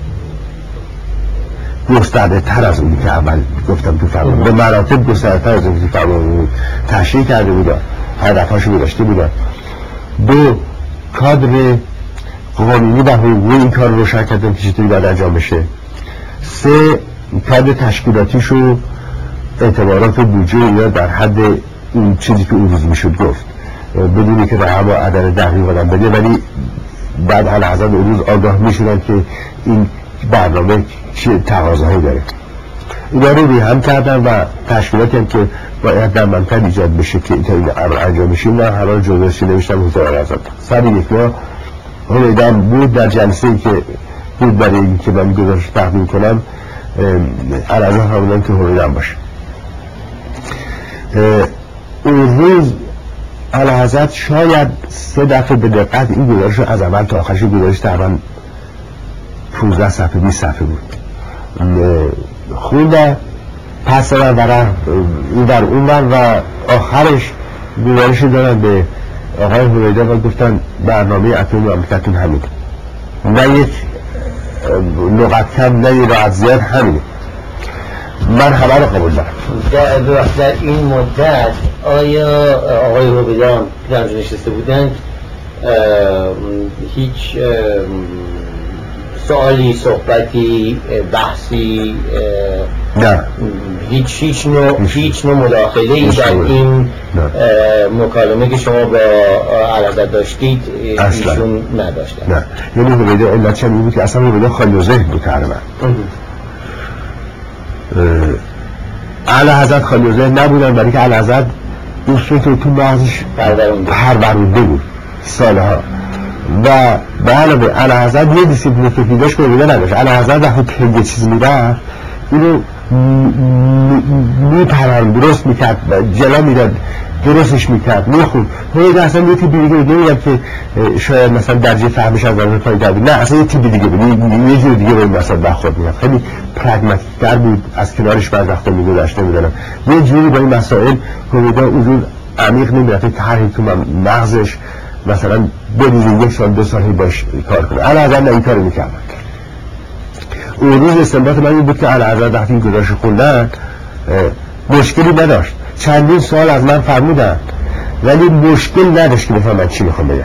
گسترده تر از اونی که اول گفتم تو فرمان، به مراتب گسترده تر از اونی که فرمان تشریح کرده بودن، هدفهاشو گذاشته بودن. دو، کادر قانونی و حقوقی این کار رو روشن کردن که چطوری باید انجام بشه. سه، کادر تشکیلاتیشو، اعتبارات و بودجه اینا در حد این چیزی که اون روز میشد گفت، بدونی که رقم و عدد دقیق آدم بده، ولی بعد اعلیحضرت اون روز آگاه میشدن که این برنامه چه تقاضاهایی داره. اینا رو روی هم کردن و تشکیلاتی هم که باید در منطقه ایجاد بشه که این امر انجام بشه، من هر جزوه‌اش نوشتم حضور اعلیحضرت. سر یک ماه همیدم بود در جلسه‌ای که بود برای اینکه من گزارش تقدیم کنم، اعلیحضرت همونم که همیدم باشه. اون روز اعلیحضرت شاید 3 دفعه به دقت این گزارش رو از اول تا آخرش، گزارش تقریبا 15 صفحه 20 صفحه بود خوندن، پس دادن این بر اون بر و آخرش گزارش دادن به آقای هویدا و گفتن برنامه اتمی مملکتتون همین، نه یک لغت کم نه یک راحت زیاد همینه. من همه رو قبول دارم. در این مدت آیا آقای هویدا که در نشسته بودند هیچ سوالی، صحبتی، بحثی، نه، هیچ نوع مداخله‌ای در این مکالمه که شما با اعلیحضرت داشتید ایشون نداشتن؟ نه، یعنی هویدا علتش این بود که اصلا هویدا خالی و ذهن بود تقریبا. اعلیحضرت خالی و ذهن نبودن، برای که اعلیحضرت این فکر تو مغزش پرورونده بود سالها و به علاوه اعلیحضرت یه دیسیپلین فکری داشت که هویدا نداشت. اعلیحضرت وقتی که یه چیز میرفت اینو میپرند، درست میکرد، جلا میداد، درستش میکرد، میخوند. هویدا اصلا یه تیپی دیگه بود، نمیدم که شاید مثلا درجه فهمش از نظر پایین بود، نه اصلا یه تیپی دیگه بود، یه جور دیگه با این مثلا برخورد میکرد، خیلی پرگماتیک‌تر بود، از کنارش بعد وقتا میگذشت. نمیدونم یه جوری با این مسائل هویدا اونجور عمیق نمیرفت که هر تو مغزش مثلا بدون 1 سال 2 سال باش کار کنه. اعلیحضرت این کارو میکردن. اون روز استنباط من این بود که اعلیحضرت وقتی این گزارش خوندن مشکلی نداشت، چندین سوال از من فرمودن ولی مشکل نداشت که بفهمن چی میخوام بگم.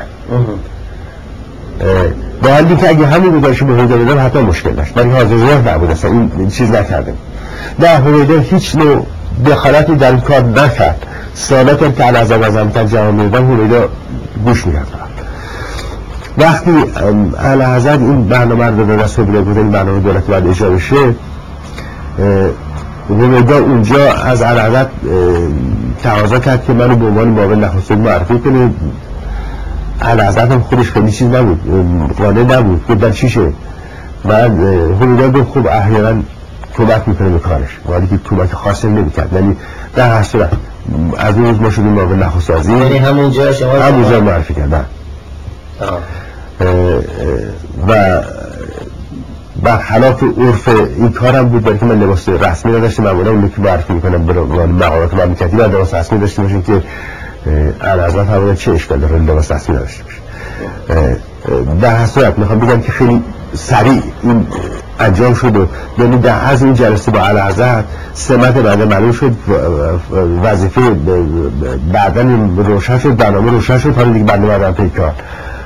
با حالی که اگه همین گزارش به هویدا بدم حتی مشکل داشت، من حاضر نبود اصلا این چیز نکردم. نه، هویدا هیچ نوع دخالتی در این کار نکرد. سوالاتی که اعلیحضرت از همتن جواب میدادن هویدا گوش میکرد. وقتی اعلیحضرت این برنامه رو به دست هویدا بود، این برنامه دولتی باید اجرا بشه، هویدا اونجا از اعلیحضرت تقاضا کرد که منو به عنوان معاون نخست وزیر معرفی کنه. اعلیحضرت هم خودش خیلی چیز نبود، قانع نبود، گفتن چیشه. بعد هویدا گفت خب احیانا کمک میکنه به کارش، ولی که کمک خاصی نمیکرد، ولی در هر صورت از اون روز ما شدیم معاون نخست وزیر. یعنی همونجا شما معرفی کردن و برخلاف عرف این کارم بود، برای که من لباس رسمی نداشتم. معمولا اون که معرفی میکنم برای مقامات مملکتی باید لباس رسمی داشته باشیم که اعلیحضرت همون چه اشکال داره لباس رسمی نداشته باشه. در هر صورت میخوام بگم که خیلی سریع این انجام شد و یعنی در از این جلسه با اعلیحضرت سمت بعد معلوم شد، وظیفه بعدن روشن شد، برنامه روشن شد، حالا دیگه برنامه بعدن پی کار.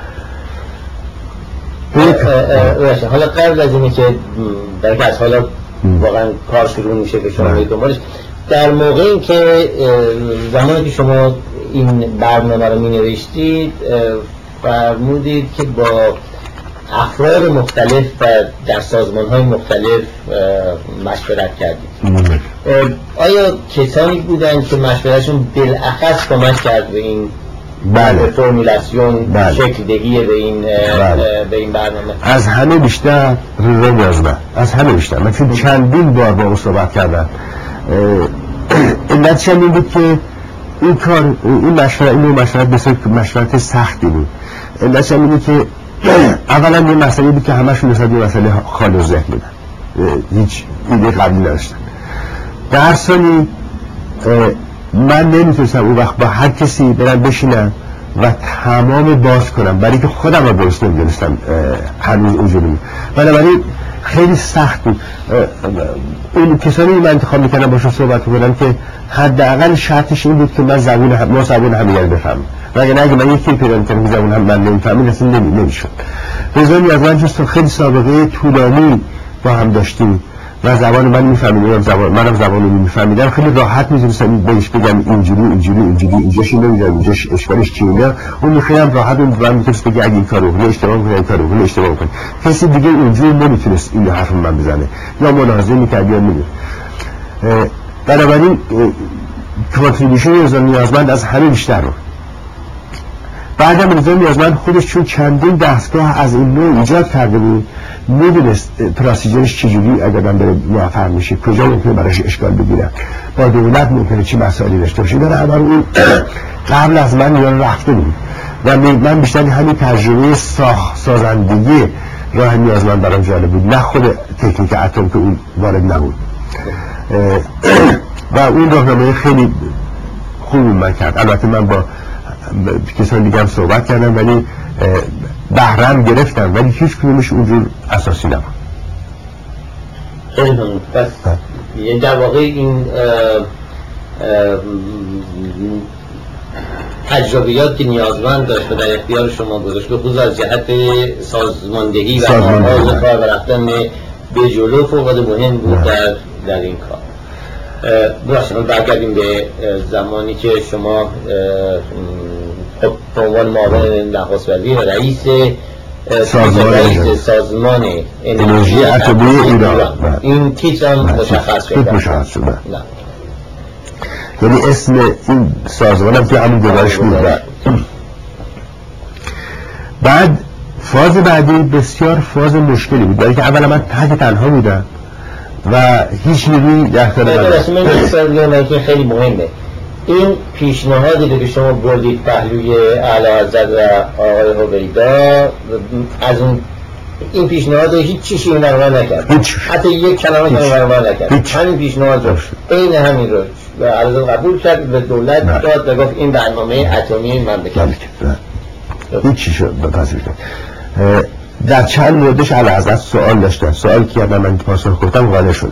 حالا قبل از اینه که در که از حالا واقعا کار شروع میشه که شما دنبالش، در موقعی که زمانی که شما این برنامه رو می نوشتید فرمودید که با افراد مختلف و در سازمان‌های مختلف مشورت کردید. آیا کسانی بودن که مشورتشون بالاخص کمک کرد به این فرمولاسیون شکل دهی به این برنامه؟ از همه بیشتر رضا نیازمند، از همه بیشتر. من چون چندین بار با او صحبت کردم. علت این بود که این کار، این مشورت بسیار مشورت سختی بود. علت این بود که اولا یه مسئله بود که همشون نسبت به مسئله خال و ذهن بودن، هیچ ایده قبلی نداشتن. در ثانی من نمیتونستم اون وقت با هر کسی برم بشینم و تمام باز کنم، برای که خودم رو درست نمیدونستم هنوز اونجوری بود. بنابراین خیلی سخت بود. اون کسانی من انتخاب میکنم باشون صحبت کنم که حداقل شرطش این بود که من زبون همدیگر بفهمم، وگرنه اگه من یکی پیدا میکنم که زبون هم من نمیفهمم اصلا نمیشد. رضا نیازمند جست خیلی سابقه طولانی با هم داشتیم و زبان من میفهمیدم، منم زبان رو میفهمیدم. خیلی راحت میتونستم بهش بگم اینجوری اینجاش نمیدونم اینجاش اشکالش چیه. اون خیلی هم راحت من میتونست بگه اگه این کارو کنی اشتباه میکنی، این کارو کنی اشتباه میکنی. کسی دیگه اونجوری نمیتونست این حرف من بزنه یا ملاحظه میکرد یا میگه. بنابراین کانتریبیوشن رضا نیازمند از همه بیشتر رو. بعدم رضا نیازمند خودش چون چندین دستگاه از این نوع ایجاد کرده بود، میدونست پروسیجرش چجوری اگر من بره موفق میشه، کجا ممکنه براش اشکال بگیرم، با دولت ممکنه چی مسائلی داشته باشه. داره اما اون قبل از من ایران رفته بود و من بیشتر همین تجربه سازندگی راه نیازمند برام جالب بود، نه خود تکنیک اتم که اون وارد نبود. و اون راهنمایی خیلی خوب من کرد. البته من با کسان دیگه هم صحبت کردم ولی بهرم گرفتم، ولی هیچ کدومش اونجور اساسی نبود. خیلی ممنون. پس یعنی در واقع این تجربیات که نیازمند داشت و در اختیار شما گذاشت، به خصوص از جهت سازماندهی و آغاز کار و رفتن به جلو فوق‌العاده مهم بود در این کار. براشون برگردیم به زمانی که شما به عنوان معاون نخست وزیر و رئیس سازمان انرژی اتمی ایران این تیتر هم مشخص شده. یعنی اسم این سازمان هم که همین گزارش بود. بعد فاز بعدی بسیار فاز مشکلی بود، برای که اولا من تنها بودم و هیچ نیروی در اختیار من که خیلی مهمه. این پیشنهادی که شما بردید پهلوی اعلیحضرت و آقای هویدا، از این پیشنهاد هیچ چیزی نرمال نکرد، حتی یک کلمه نرمال نکرد. همین پیشنهاد رو این همین رو و اعلیحضرت قبول کرد، به دولت داد و گفت این برنامه اتمی مملکت. هیچ چیز شد بپذیرید. در چند موردش اعلیحضرت سوال داشتن، سوال کردن من پاسخ گفتم قانع شدم.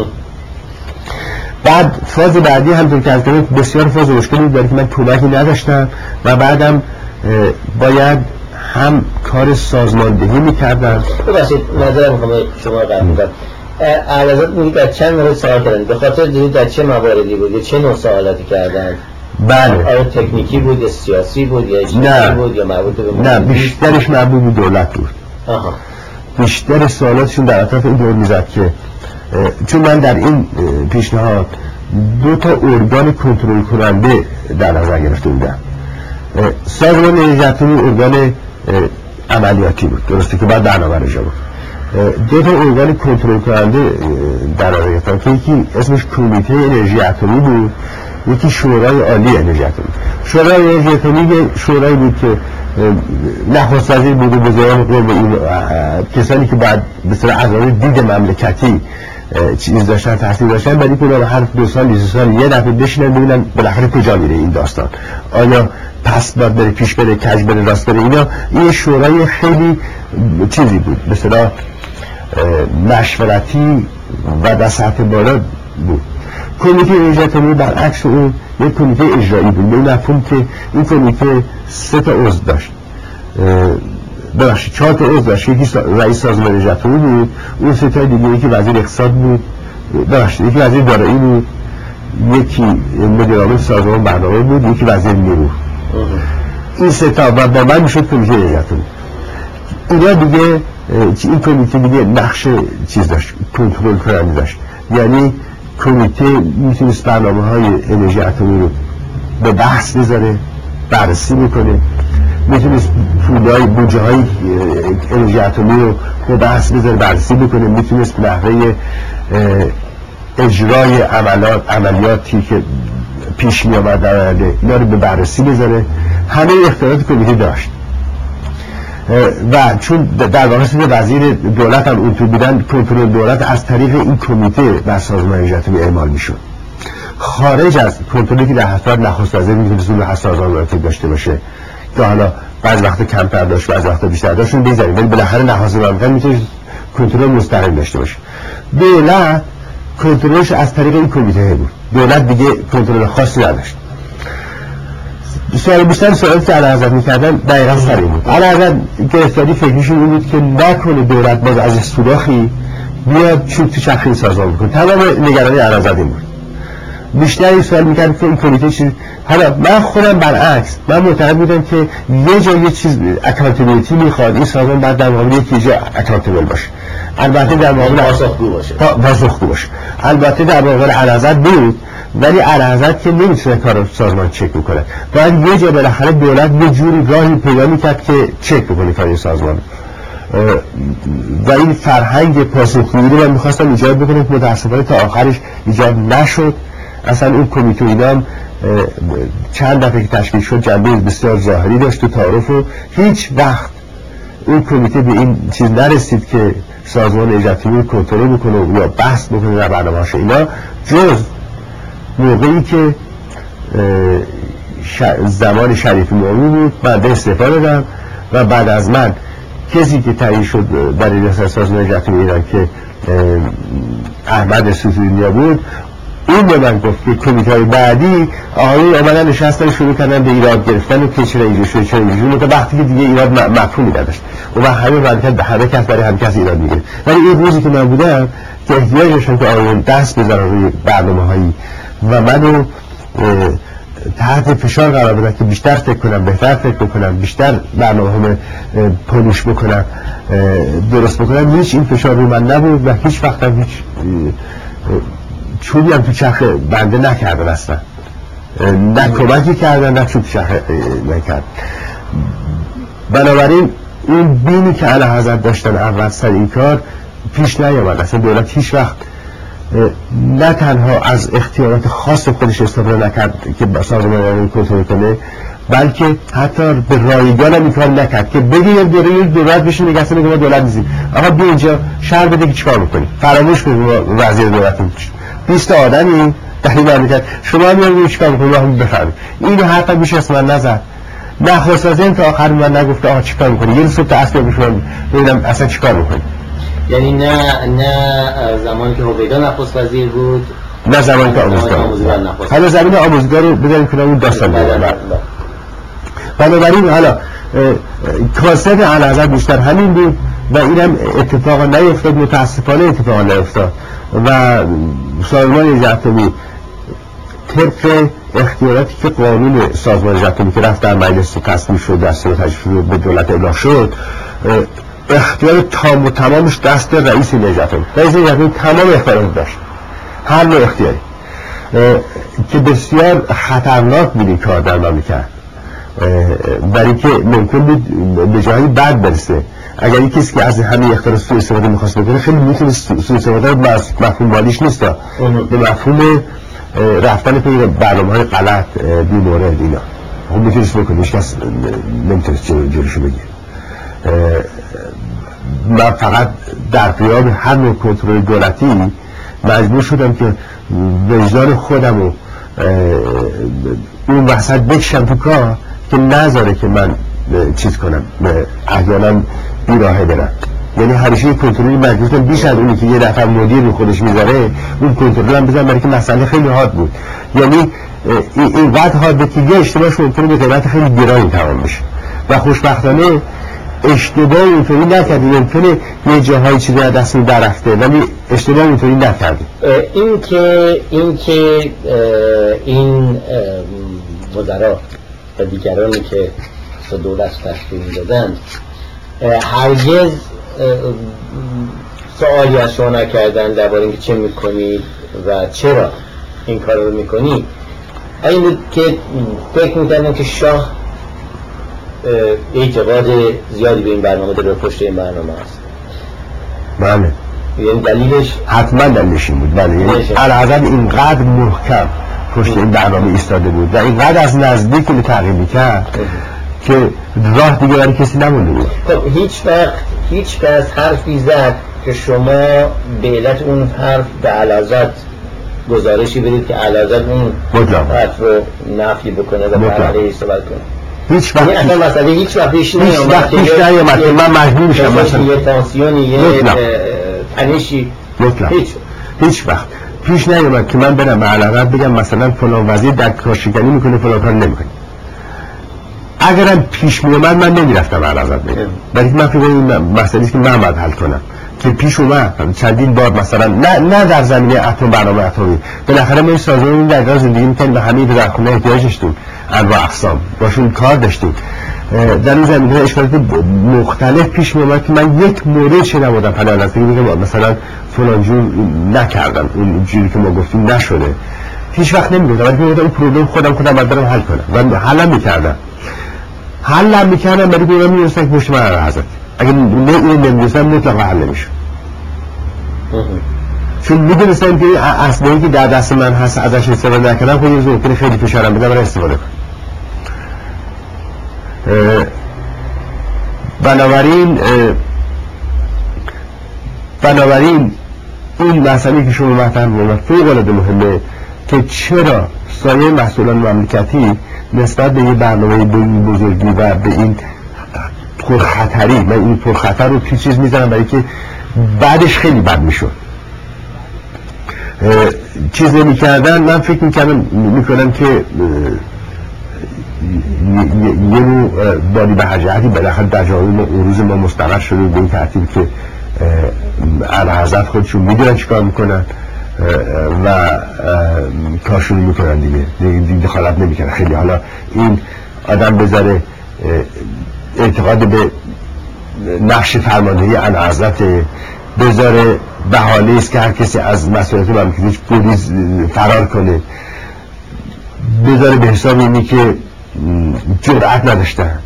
بعد فاز بعدی همونطور که از بسیار فاز مشکلی بود، برای که من کمکی نداشتم و بعدم باید هم کار سازماندهی میکردم. ببخشید نظر میخوام شما قرار بدم. اعلیحضرت میگید در چند مورد سوال کردن، به خاطر دیدید در چه مواردی بود یا چه نوع سوالاتی کردن؟ بله. آیا تکنیکی بود یا سیاسی بود یا اجتماعی بود یا مربوط به نه، بیشترش مربوط به دولت بود. بیشتر سوالاتشون در اطراف این دور میزد که چون من در این پیشنهاد 2 تا ارگان کنترل کننده در نظر گرفته بودم. سازمان انرژی اتمی ارگان عملیاتی بود، درسته که بعد برنامه اجرا بود. 2 تا ارگان کنترل کننده در نظر گرفتم که یکی اسمش کمیته انرژی اتمی بود، یکی شورای عالی انرژی اتمی. شورای انرژی اتمی شورایی بود که نخست وزیر بود و وزرای قوم این کسانی که بعد به صورت اعضای دید مملکتی چیز داشتن، تحصیل داشتن، ولی که هر 2 سال 3 سال یه دفعه بشینن ببینن بالاخره کجا میره این داستان، آیا پس باید بره، پیش بره، کج بره، راست بره. اینا این شورای خیلی چیزی بود، به صورت مشورتی و در سطح بالا بود. کمیته انرژی اتمی برعکس اون یک کمیته اجرایی بود، به این مفهوم که این کمیته 3 تا عضو داشت، ببخشید 4 تا عضو داشت. یکی رئیس سازمان انرژی اتمی بود، اون 3 تا دیگه یکی وزیر اقتصاد بود، ببخشید یکی وزیر دارایی بود، یکی مدیر عامل سازمان برنامه بود، یکی وزیر نیرو. این سه تا و با من میشد کمیته هیئت عمومی. اینا دیگه این کمیته دیگه نقش چیز داشت، کنترل کننده داشت. یعنی کمیته میتونست برنامه‌های انرژی اتمی رو به بحث بذاره، بررسی میکنه، میتونست پولای بودجه های انرژی اتمی رو به بحث بذاره، بررسی بکنه، میتونست نحوه اجرای عملیاتی که پیش می آمد در آینده اینا رو به بررسی بذاره. همه اختیارات کمیته داشت و چون در واقع وزیر دولت هم اون تو بودن، کنترل دولت از طریق این کمیته بر سازمان انرژی اتمی اعمال میشد. خارج از کنترلی که در حساب نخست وزیر میتونست اون رو سازمان داشته باشه که حالا بعض وقتا کمتر داشت، بعض وقتا بیشتر داشت، بذاریم، ولی بالاخره نخست وزیر میتونه کنترل مستقیم داشته باشه. دولت کنترلش از طریق این کمیته بود. دولت دیگه کنترل خاصی نداشت. بیشتر سوالی که اعلیحضرت میکردن دقیقا سر این بود. اعلیحضرت گرفتاری فکریشون این بود که نکنه دولت باز از سوراخی بیاد چوب تو چرخه سازمان بکنه. تمام نگرانی اعلیحضرت این بود. بیشتر این سوال میکرد که این کمیته چیز. حالا من خودم برعکس، من معتقد بودم که یه جا یه چیز اکانتیبیلیتی میخواد، این سازمان باید در مقابل یکی جا اکانتیبل باشه، البته در مقابل پاسخگو باشه. البته در مقابل اعلیحضرت بود، ولی اعلیحضرت که نمیتونه کار سازمان چک بکنه، باید یه جا بالاخره دولت یه جوری راهی پیدا میکرد که چک بکنه کار این سازمان. و این فرهنگ پاسخگویی رو من میخواستم ایجاد بکنم که متاسفانه تا آخرش ایجاد نشد. اصلا اون کمیته اینا چند دفعه که تشکیل شد جنبه بسیار ظاهری داشت تو تعارف و هیچ وقت اون کمیته به این چیز نرسید که سازمان انرژی اتمی رو کنترل بکنه یا بحث بکنه در برنامه‌هاش. اینا جز موقعی که زمان شریف معاوی بود، من استعفا دادم و بعد از من کسی که تعیین شد در ریاست سازمان انرژی اتمی ایران که احمد سوزونیا بود، این به من گفت که کمیته بعدی آقایون اومدن نشستن شروع کردن به ایراد گرفتن و که چرا اینجوری شد چرا اینجوری شد، تا وقتی که دیگه ایراد مفهومی نداشت و همه کس برای همه کس ایراد میگیره. ولی این روزی که من بودم که احتیاج داشتم که آقایون دست بذارن روی برنامه‌هایی و منو تحت فشار قرار بدن که بیشتر فکر کنم، بهتر فکر بکنم، بیشتر برنامه‌هامو پولیش بکنم، درست بکنم، هیچ این فشار رو من نبود و هیچ وقت هم هیچ چوبی هم تو چرخ بنده نکردن اصلا، نه کمکی کردن نه چوب چرخ نکرد. بنابراین این بینی که اعلیحضرت داشتن اول سر این کار پیش نیامد. اصلا دولت هیچ وقت نه تنها از اختیارات خاص خودش استفاده نکرد که سازمان رو کنترل کنه، بلکه حتی به رایگان هم این کار نکرد که بگه یک دولت بشه نگه اصلا ما دولت نیستیم، آقا بیا اینجا شهر بده که چیکار میکنی، فراموش کنیم وزیر دولت 20 آدمی در این مملکت شما هم میگید چیکار میکنید هم بفهمید. اینو حتی میشه اسم من نزد، نخست از این تا آخر من نگفته آقا چیکار میکنی، یه صبح تا اصلا بشون ببینم اصلا چیکار میکنی. یعنی نه زمانی که هویدا نخست وزیر بود، نه زمانی که آموزگار. حالا زمین آموزگار رو بذاریم کنار اون داستان دیگه. بنابراین حالا کاسد اعلیحضرت بیشتر همین بود و اینم اتفاقا نیفتاد، متاسفانه اتفاقا نیفتاد و سازمان انرژی اتمی طبق اختیاراتی که قانون سازمان انرژی اتمی که رفت در مجلس تصویب شد، دستور تشریف به دولت ابلاغ شد، اختیار تام و تمامش دست رئیس انرژی اتمی. رئیس انرژی اتمی تمام اختیارات داشت، هر نوع اختیاری که بسیار خطرناک بود این کار در مملکت، برای که ممکن بود به جایی بد برسه. اگر یک کسی که از همین اختیار سوء استفاده می‌خواست بکنه، خیلی میتونه سوء استفاده مفهوم والیش نیست، به مفهوم رفتن پی برنامه‌های غلط بی مورد اینا خب میتونست بکنه، هیچ کس نمیتونست جلوشو بگیره. من فقط در قیام هر نوع کنترل دولتی مجبور شدم که وجدان خودم رو اون وسط بکشم تو کار که نذاره که من چیز کنم، احیانا بیراهه برم. یعنی همیشه کنترلی مجبورم بیش از اونی که یه دفعه مدیر رو خودش میذاره اون کنترل هم بزنم، برای که مسئله خیلی حاد بود. یعنی اینقدر حاده که یه اشتباهش ممکنه به قیمت خیلی گرانی تمام بشه و خوشبختانه اشتباه اینطوری نکردیم. ممکنه یه جاهای چیزی از دستون در رفته ولی اشتباه اینطوری نکردیم. این وزرا و دیگرانی که دولت تشکیل میدادند هرگز سوالی از شما نکردن درباره اینکه چه میکنید و چرا این کار رو میکنید. این بود که فکر میکردن که شاه اعتقاد زیادی به این برنامه داره و پشت این برنامه هست. بله. یعنی دلیلش حتما دلیلش این بود. بله. یعنی اعلیحضرت اینقدر محکم پشت این برنامه ایستاده بود و اینقدر از نزدیک رو تعقیب میکرد که راه دیگه برای کسی نمونده بود. خب هیچ کس حرفی زد که شما به علت اون حرف به اعلیحضرت گزارشی بدید که اعلیحضرت اون حرف رو نفی بکنه و برای صحبت کنه؟ هیچ وقت اصلا مسئله هیچ وقت پیش نیامد که من مجبور میشم مثلا یه تانسیونی یه تنشی هیچ وقت پیش نیامد که من برم به اعلیحضرت بگم مثلا فلان وزیر در کارشکنی میکنه فلان کار نمیکنه. اگرم پیش میومد من نمیرفتم اعلیحضرت بگم، ولی من فکر کنم این مسئله‌ای که من باید حل کنم که پیش اومد چندین بار مثلا نه در زمینه اتم برنامه اتمی. بالاخره ما این سازمان در زندگی میکنیم و همه پدرخونه احتیاج داشتیم، انواع اقسام باشون کار داشتیم. در این زمینه اشکالات مختلف پیش میومد که من یک مورد چه نبودم پناه نزدیک بگم مثلا فلان جور نکردم، اون جوری که ما گفتیم نشده. هیچ وقت نمیگفتم، ولی میگفتم اون پروبلم خودم باید برم حل کنم و حلم میکردم ولی بودم میرسن که پشت من اعلیحضرت. اگه این نمیرسن مطلقا حل نمیشه، چون میدونستم که اسلحه‌ای که در دست من هست ازش استفاده نکردم خود یه ممکنه خیلی فشارم بده برای استفاده کنم. بنابراین این مسئله که شما مطرح می‌کنید فوق‌العاده مهمه که چرا سایر مسئولان مملکتی نسبت به این برنامه بزرگی و به این پرخطری، من این پرخطر رو توی چیز میزنم برای که بعدش خیلی بد میشد چیز نمی‌کردن. من فکر میکنم که یه نوع باری به حجعتی بالاخره در جامعه ما اون روز ما مستقر شده به این ترتیب که اعلیحضرت خودشون میدونن چیکار میکنن و کارشون میکنن دیگه دخالت نمیکنن. خیلی حالا این آدم بذاره اعتقاد به نقش فرماندهی اعلیحضرت، بذاره بهانه است که هر کسی از مسئولیت مملکتش گریز فرار کنه، بذاره به حساب اینی که جرأت نداشتن.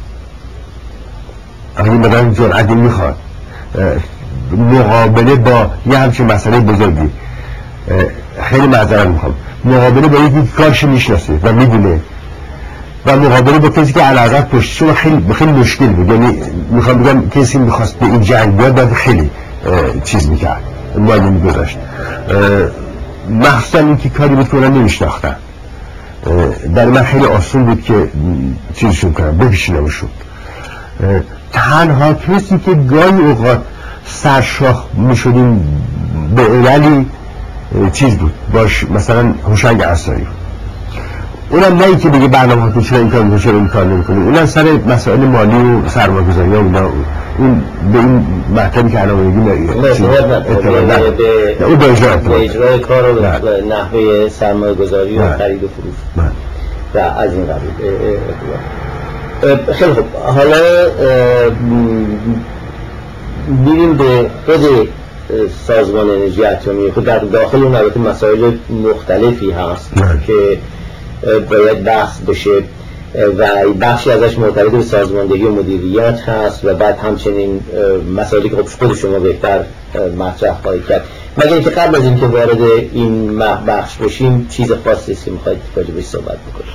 این بدن جرأتی میخواد مقابله با یه همچین مسئله بزرگی. خیلی معذرت میخوام، مقابله با یکی کارش میشناسه و میدونه و مقابله با کسی که اعلیحضرت پشتشون خیلی مشکل بود. یعنی میخوام بگم کسی میخواست به این جنگ بیاد باید خیلی چیز میکرد، مایه میگذاشت، مخصوصا این که کاری بود که اونا نمیشناختن. برای من خیلی آسون بود که چیزشون کنم، بکشینمشون. تنها کسی که گاهی اوقات سرشاخ میشدیم به عللی چیز بود باش، مثلا هوشنگ عصایی. اونم نه اینکه بگه برنامه ها چرا این کار میکنه چرا این کار نمیکنه، اونم سر مسائل مالی و سرمایه‌گذاری ها اون به این مطلبی که الان میگیم اعتقاد نداره. اون به اجرای کار و نحوه سرمایه‌گذاری و خرید و فروش و از این قبیل. خیلی خوب، حالا میریم به خود سازمان انرژی اتمی. خود در داخل اون البته مسائل مختلفی هست که باید بحث بشه و بخشی ازش مرتبط به سازماندهی و مدیریت هست و بعد همچنین مسائلی که خود شما بهتر مطرح خواهید کرد. مگر اینکه قبل از اینکه وارد این بخش بشیم چیز خاصی است که میخواید راجعش صحبت بکنید؟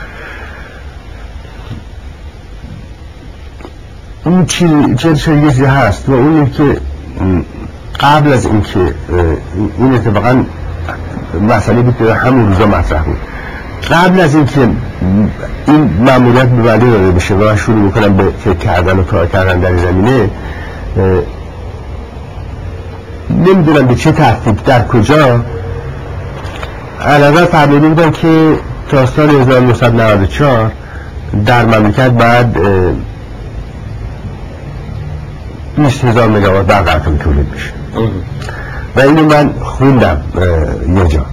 اون چیزی هست و اون که قبل از اینکه این اتفاقا مسئله بود که همون روزا مطرح بود، قبل از اینکه این مأموریت به وعده داده بشه و من شروع بکنم به فکر کردن و کار کردن در زمینه، نمیدونم به چه ترتیب در کجا علاوه فرموده بودن که تا سال 1994 در مملکت بعد 20,000 مگاوات برق اتمی تولید میشه و اینو من خوندم یه جا.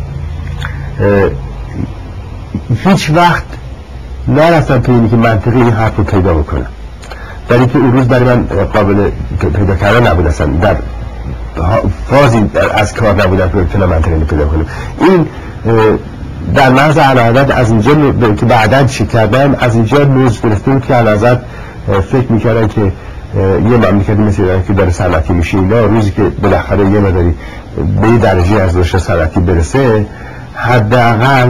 هیچ وقت نرفتم تو اینی که منطقی این حرف رو پیدا بکنم، در اینکه اون روز برای من قابل پیدا کردن نبود، اصلا در فازی از کار نبودم که بتونم منطقی رو پیدا کنم. این در محض علایت از اینجا که بعداً چی کردم از اینجا نوز گرفته بود که علایت فکر میکردن که یه مملکتی مثل ایران که داره صنعتی میشه اینا روزی که بالاخره یه مقداری به یه درجه از رشد صنعتی برسه حداقل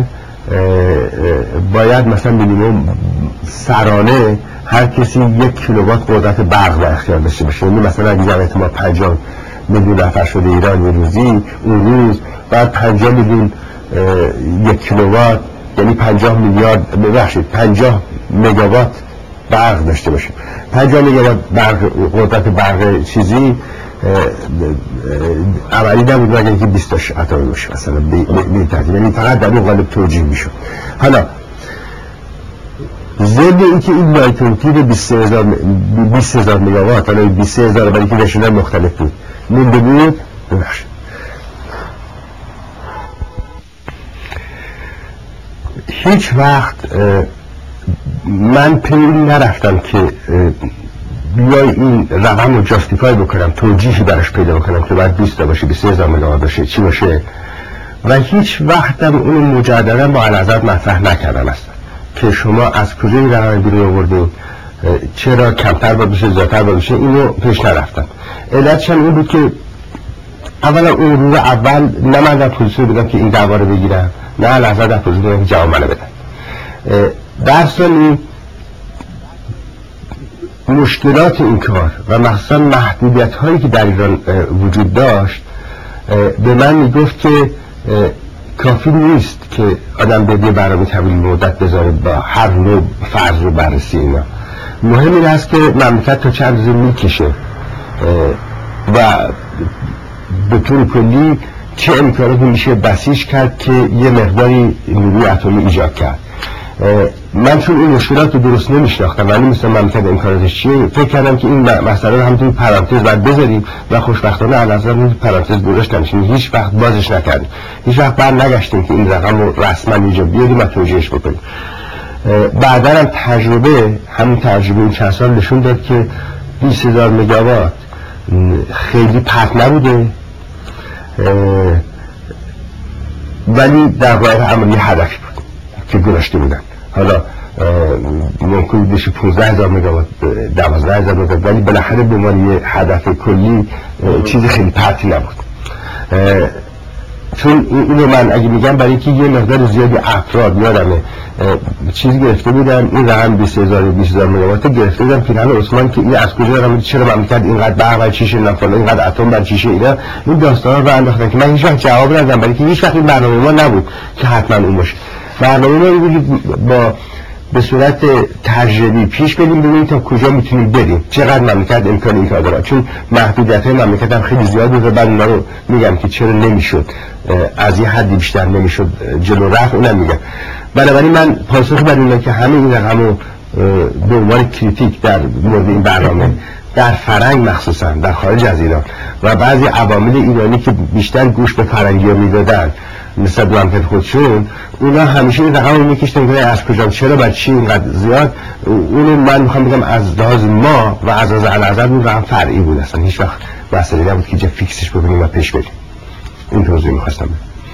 باید مثلا مینیمم سرانه هر کسی 1 کیلووات قدرت برق در اختیار داشته باشه. یعنی مثلا اگه جمعیت ما 50 میلیون نفر شده ایران یه روزی، اون روز بعد 50 میلیون 1 کیلووات یعنی 50 میلیارد ببخشید 50 مگاوات برق داشته باشه. 50 مگاوات برق قدرت برق چیزی عملی نبود مگر اینکه 20 تاش اتمی باشه مثلا به ترتیب، یعنی فقط در اون قالب توجیه میشد. حالا ضمن اینکه این نایتروتی به 20,000 مگاوات حالا 20,000 برای که نشونن مختلف بود مونده بود. هیچ وقت من پی نرفتم که بیای این رقم رو جاستیفای بکنم، توجیهی براش پیدا بکنم که باید 20 تا باشه، 20,000 مگاوات باشه، چی باشه، و هیچ وقتم اون مجادله با علازت مطرح نکردم اصلا که شما از کجا این رقم بیرون آوردین، چرا کمتر باید بشه زیادتر باید بشه، اینو پیش نرفتم. علتش هم این بود که اولا اون روز اول نه من در پوزیسیون بودم که این دعوا رو بگیرم، نه علازت در پوزیسیون بودم که جواب منو بدن. در ثانی مشکلات این کار و مخصوصا محدودیت هایی که در ایران وجود داشت به من میگفت که کافی نیست که آدم به یه برنامه طویل مدت بذاره با هر نوع فرض رو بررسی اینا. مهم این است که مملکت تا چند روز میکشه و به طور کلی چه امکاناتی میشه بسیج کرد که یه مقداری نیروی اتمی ایجاد کرد. من چون این مشکلات رو درست نمیشناختم ولی مثلا مملکت امکاناتش چیه فکر کردم که این مسئله رو همونطور پرانتز باید بذاریم و خوشبختانه علازت این پرانتز گذاشتم، هیچ وقت بازش نکردیم، هیچ وقت بر نگشتیم که این رقم رو رسما اینجا بیاریم و توجیهش بکنیم. بعدا هم همین تجربه این چند سال نشون داد که 20,000 مگاوات خیلی پرت نبوده ولی در واقع عملی هدفی بود که گذاشته بودن. حالا ممکن بشه 15,000 مگاوات 12,000 مگاوات ولی بالاخره به عنوان یه هدف کلی چیز خیلی پرتی نبود. چون اینو من اگه میگم برای اینکه یه مقدار زیادی افراد یادمه چیزی گرفته بودن این رقم 20,000 مگاوات گرفته بودن پیرهن عثمان که این از کجا رقم چرا مملکت اینقدر برق چیشه نفعل اینقدر اتم بر چیشه اینا این داستانا رو انداختن که من هیچ وقت جواب ندادم برای اینکه هیچ وقت این برنامه ما نبود که حتما اون باشه. برنامه ما این بود با به صورت تجربی پیش بریم ببینیم تا کجا میتونیم بریم، چقدر مملکت امکان این کار داره، چون محدودیت‌های مملکت هم خیلی زیاد بود و بعد اونا رو میگم که چرا نمیشد از یه حدی بیشتر نمیشد جلو رفت اونم میگم. بنابراین من پاسخ بر اینه که همه این رقم رو به عنوان کریتیک در مورد این برنامه در فرنگ مخصوصا در خارج از ایران و بعضی عوامل ایرانی که بیشتر گوش به فرنگی ها میدادن مثل دوامتر خودشون اونا همیشه این رقم رو میکشتن که از کجا چرا بر چی اینقدر زیاد. اونو من میخوام بگم از لحاظ ما و از علازت اون رقم فرعی بود، اصلا هیچ وقت مسئله نبود که جا فیکسش بکنیم و پیش بریم. این توضیح میخواستم.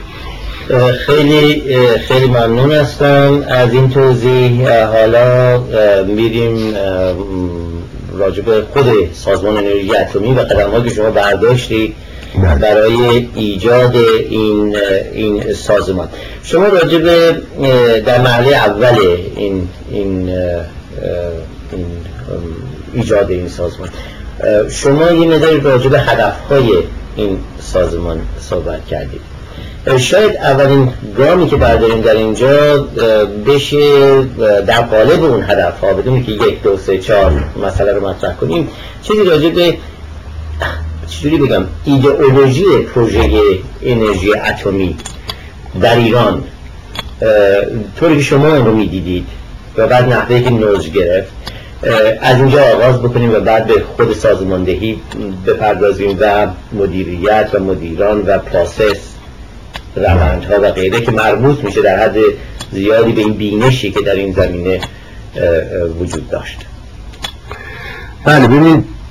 خیلی ممنون هستم از این توضیح. حالا میریم راجع به خود سازمان انرژی اتمی و قدم‌هایی که شما برداشتید برای ایجاد این سازمان. شما راجع به در مرحله اول این ایجاد این سازمان شما یه مقدار راجع به هدف‌های این سازمان صحبت کردید. شاید اولین گامی که برداریم در اینجا بشه در قالب اون هدف‌ها بدون که 1 2 3 4 مسئله رو مطرح کنیم چیزی راجع به چجوری بگم ایدئولوژی پروژه انرژی اتمی در ایران طوری که شما اون رو میدیدید و بعد نحوهی که نوز گرفت از اینجا آغاز بکنیم و بعد به خود سازماندهی بپردازیم و مدیریت و مدیران و پروسس، روندها و غیره که مربوط میشه در حد زیادی به این بینشی که در این زمینه وجود داشت. بله، ببینید